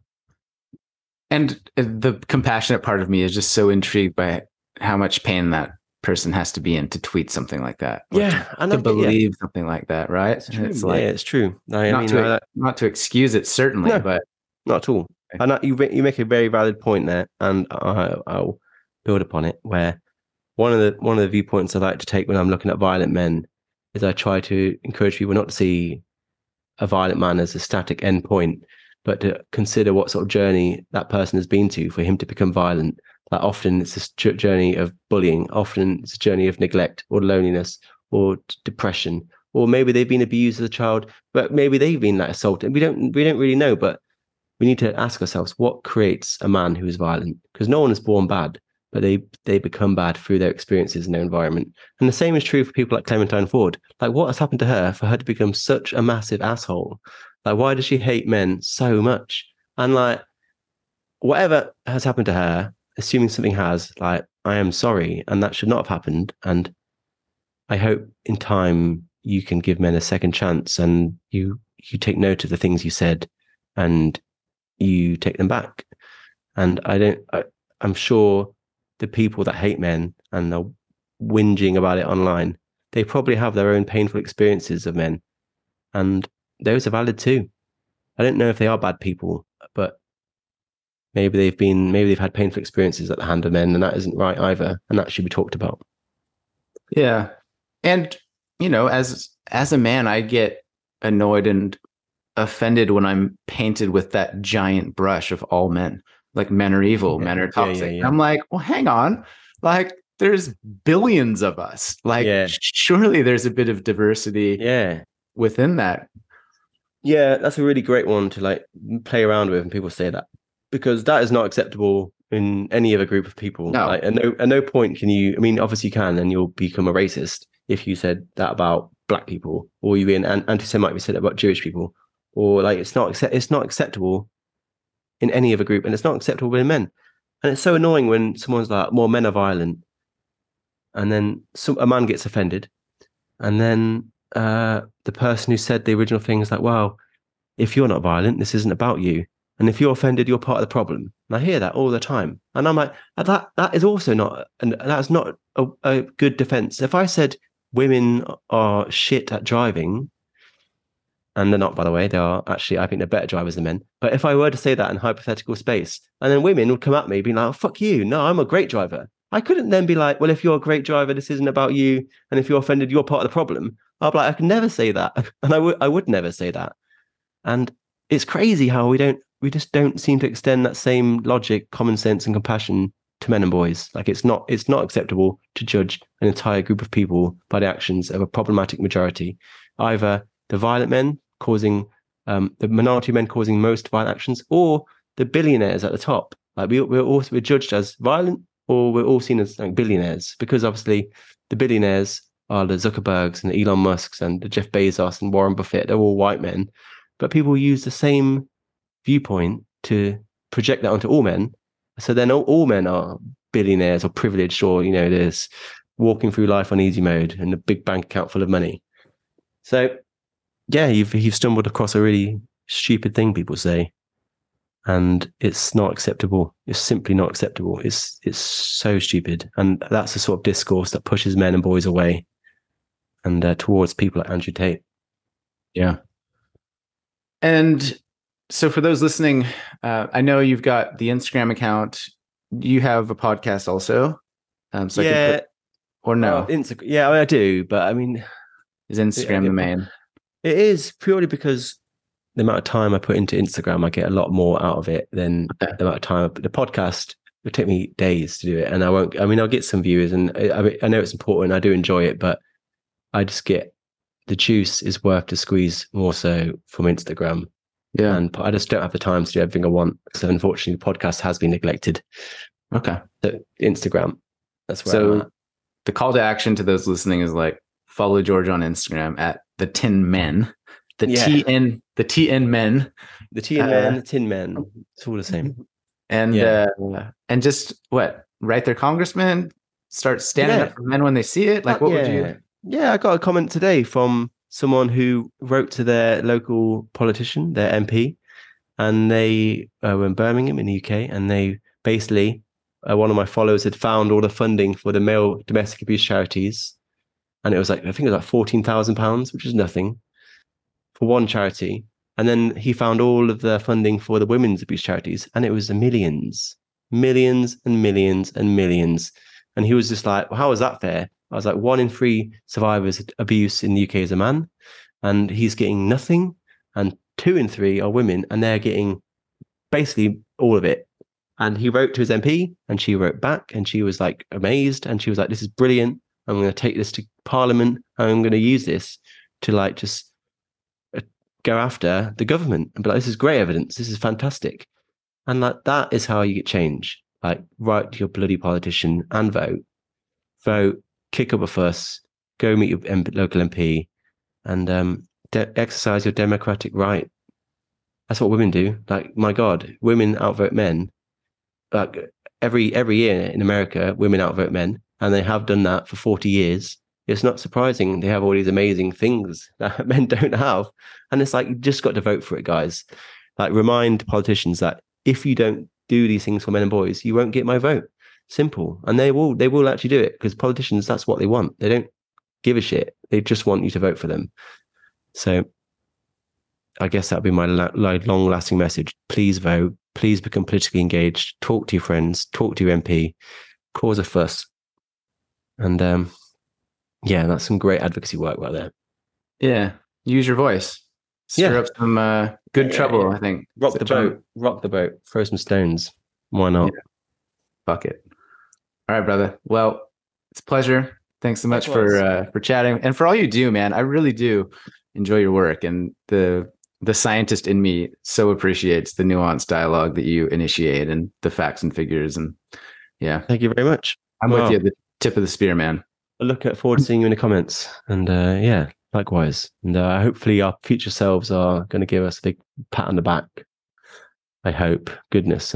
And the compassionate part of me is just so intrigued by how much pain that person has to be in to tweet something like that. Yeah. To believe something like that, right? It's like, it's true. Not to excuse it, certainly, no, but not at all. And you make a very valid point there, and I'll build upon it, where one of the viewpoints I like to take when I'm looking at violent men is I try to encourage people not to see a violent man as a static endpoint, but to consider what sort of journey that person has been to for him to become violent. Like often it's a journey of bullying, often it's a journey of neglect or loneliness or depression, or maybe they've been abused as a child, but maybe they've been like assaulted. We don't really know, but we need to ask ourselves, what creates a man who is violent? Because no one is born bad, but they become bad through their experiences and their environment. And the same is true for people like Clementine Ford. Like, what has happened to her for her to become such a massive asshole? Like, why does she hate men so much? And like, whatever has happened to her, assuming something has, like, I am sorry, and that should not have happened. And I hope in time you can give men a second chance, and you take note of the things you said, and you take them back. And I'm sure the people that hate men and are whinging about it online, they probably have their own painful experiences of men, and those are valid too. I don't know if they are bad people, but maybe they've had painful experiences at the hand of men, and that isn't right either, and that should be talked about. Yeah. And as a man, I get annoyed and offended when I'm painted with that giant brush of all men. Like, men are evil, men are toxic. Yeah. I'm like, well, hang on. Like, there's billions of us. Like, surely there's a bit of diversity within that. Yeah, that's a really great one to like play around with, and people say that, because that is not acceptable in any other group of people. No. Like, at no point can you, I mean, obviously you can, and you'll become a racist if you said that about black people, or you be an anti-Semite if you said it about Jewish people, or like, it's not acceptable in any other group, and it's not acceptable with men. And it's so annoying when someone's like, well, men are violent, and then a man gets offended, and then the person who said the original thing is like, well, if you're not violent, this isn't about you, and if you're offended, you're part of the problem. And I hear that all the time, and I'm like, that is also not, and that's not a good defense. If I said women are shit at driving, and they're not, by the way, they are actually, I think they're better drivers than men. But if I were to say that in hypothetical space, and then women would come at me being like, oh, fuck you. No, I'm a great driver. I couldn't then be like, well, if you're a great driver, this isn't about you. And if you're offended, you're part of the problem. I'd be like, I could never say that. And I would never say that. And it's crazy how we just don't seem to extend that same logic, common sense and compassion to men and boys. Like, it's not acceptable to judge an entire group of people by the actions of a problematic majority. Either the violent men causing the minority men causing most violent actions, or the billionaires at the top. Like, we're judged as violent, or we're all seen as like billionaires, because obviously the billionaires are the Zuckerbergs and the Elon Musks and the Jeff Bezos and Warren Buffett. They're all white men, but people use the same viewpoint to project that onto all men. So then all men are billionaires or privileged, or there's walking through life on easy mode and a big bank account full of money. So yeah, you've stumbled across a really stupid thing people say, and it's not acceptable. It's simply not acceptable. It's so stupid, and that's the sort of discourse that pushes men and boys away and towards people like Andrew Tate. Yeah. And so for those listening, I know you've got the Instagram account. You have a podcast also. So yeah. Or no? Instagram. Yeah, I do, but I mean, is Instagram the main? It is, purely because the amount of time I put into Instagram, I get a lot more out of it than the amount of time. The podcast, It'll take me days to do it, and I won't. I mean, I'll get some viewers, and I know it's important. I do enjoy it, but I just get the juice is worth to squeeze more so from Instagram. Yeah. And I just don't have the time to do everything I want. So unfortunately, the podcast has been neglected. Okay. So Instagram, that's where So I'm at. the call to action to those listening is like follow George on Instagram at the Tin Men, the TN Men, the Tin Men, the Tin Men. It's all the same. And just write their congressman, start standing up for men when they see it. Like, what would you? Yeah, I got a comment today from someone who wrote to their local politician, their MP, and they were in Birmingham in the UK, and they basically, one of my followers had found all the funding for the male domestic abuse charities, and it was like, I think it was like £14,000, which is nothing for one charity. And then he found all of the funding for the women's abuse charities, and it was millions and millions and millions. And he was just like, well, how is that fair? I was like, 1 in 3 survivors of abuse in the UK is a man, and he's getting nothing. And 2 in 3 are women, and they're getting basically all of it. And he wrote to his MP, and she wrote back, and she was like amazed. And she was like, this is brilliant. I'm going to take this to Parliament. And I'm going to use this to like just go after the government and be like, this is great evidence. This is fantastic. And like, that is how you get change. Like, write to your bloody politician and vote, kick up a fuss, go meet your local MP, and exercise your democratic right. That's what women do. Like, my God, women outvote men. Like every year in America, women outvote men, and they have done that for 40 years. It's not surprising they have all these amazing things that men don't have. And it's like, you just got to vote for it, guys. Like, remind politicians that if you don't do these things for men and boys, you won't get my vote. Simple. And they will actually do it, because politicians, that's what they want. They don't give a shit. They just want you to vote for them. So I guess that'd be my long lasting message. Please vote. Please become politically engaged. Talk to your friends. Talk to your MP. Cause a fuss. And yeah, that's some great advocacy work right there. Yeah. Use your voice. Stir up some good trouble, I think. Rock the boat. Throw some stones. Why not? Yeah. Fuck it. All right, brother. Well, it's a pleasure. Thanks so much for chatting, and for all you do, man. I really do enjoy your work, and the scientist in me so appreciates the nuanced dialogue that you initiate and the facts and figures. And yeah, thank you very much. I'm with you at the tip of the spear, man. I look forward to seeing you in the comments, and yeah, likewise. And hopefully our future selves are going to give us a big pat on the back. I hope. Goodness.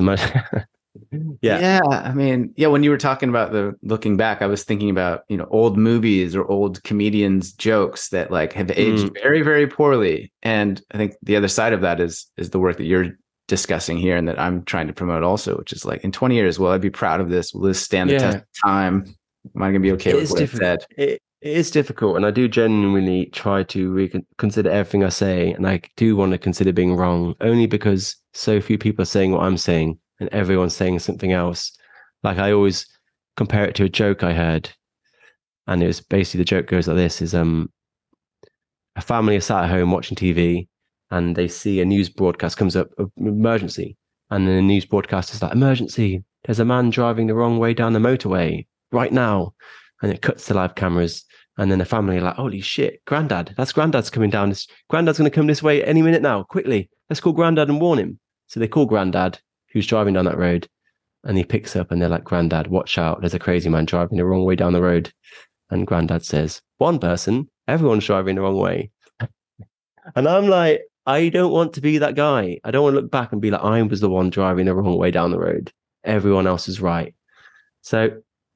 Yeah. I mean, when you were talking about the looking back, I was thinking about, old movies or old comedians' jokes that like have aged very, very poorly. And I think the other side of that is the work that you're discussing here and that I'm trying to promote also, which is like, in 20 years, will I be proud of this? Will this stand the test of time? Am I going to be okay with what I said? It is difficult. And I do genuinely try to consider everything I say. And I do want to consider being wrong, only because so few people are saying what I'm saying and everyone's saying something else. Like, I always compare it to a joke I heard. And it was basically, the joke goes like this, is a family is sat at home watching TV and they see a news broadcast comes up, emergency. And then the news broadcast is like, emergency, there's a man driving the wrong way down the motorway right now. And it cuts to live cameras. And then the family are like, holy shit, Granddad's coming down. Granddad's going to come this way any minute now. Quickly, let's call Granddad and warn him. So they call Granddad, who's driving down that road. And he picks up and they're like, Granddad, watch out. There's a crazy man driving the wrong way down the road. And Granddad says, one person, everyone's driving the wrong way. And I'm like, I don't want to be that guy. I don't want to look back and be like, I was the one driving the wrong way down the road. Everyone else is right. So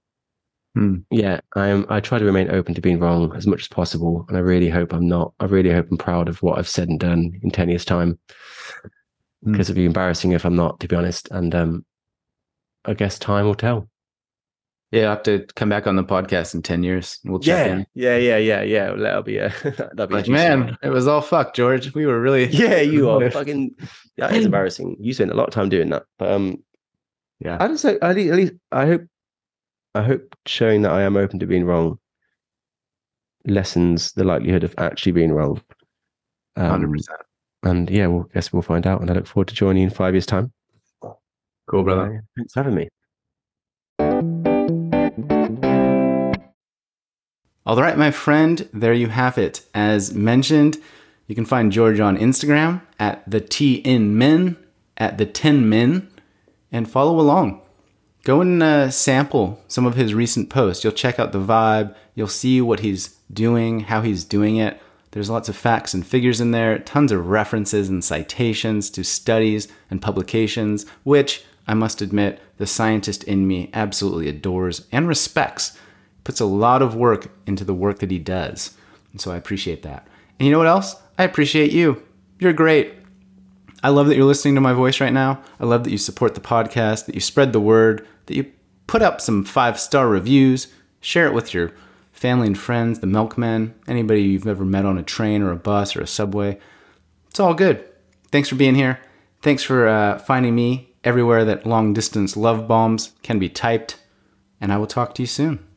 yeah, I try to remain open to being wrong as much as possible. And I really hope I'm not. I really hope I'm proud of what I've said and done in 10 years' time. Because it'd be embarrassing if I'm not, to be honest. And I guess time will tell. Yeah, I'll have to come back on the podcast in 10 years. We'll check in. Yeah. Well, that'll be like, man, it was all fucked, George. We were really... Yeah, you are fucking... Yeah, it's embarrassing. You spent a lot of time doing that. But yeah. I just say, at least I hope showing that I am open to being wrong lessens the likelihood of actually being wrong. 100%. And yeah, guess we'll find out. And I look forward to joining you in 5 years' time. Cool, brother. Thanks for having me. All right, my friend, there you have it. As mentioned, you can find George on Instagram at the TNmen, at the 10 men, and follow along. Go and sample some of his recent posts. You'll check out the vibe. You'll see what he's doing, how he's doing it. There's lots of facts and figures in there, tons of references and citations to studies and publications, which, I must admit, the scientist in me absolutely adores and respects. Puts a lot of work into the work that he does. And so I appreciate that. And you know what else? I appreciate you. You're great. I love that you're listening to my voice right now. I love that you support the podcast, that you spread the word, that you put up some 5-star reviews, share it with your family and friends, the milkmen, anybody you've ever met on a train or a bus or a subway. It's all good. Thanks for being here. Thanks for finding me everywhere that long-distance love bombs can be typed. And I will talk to you soon.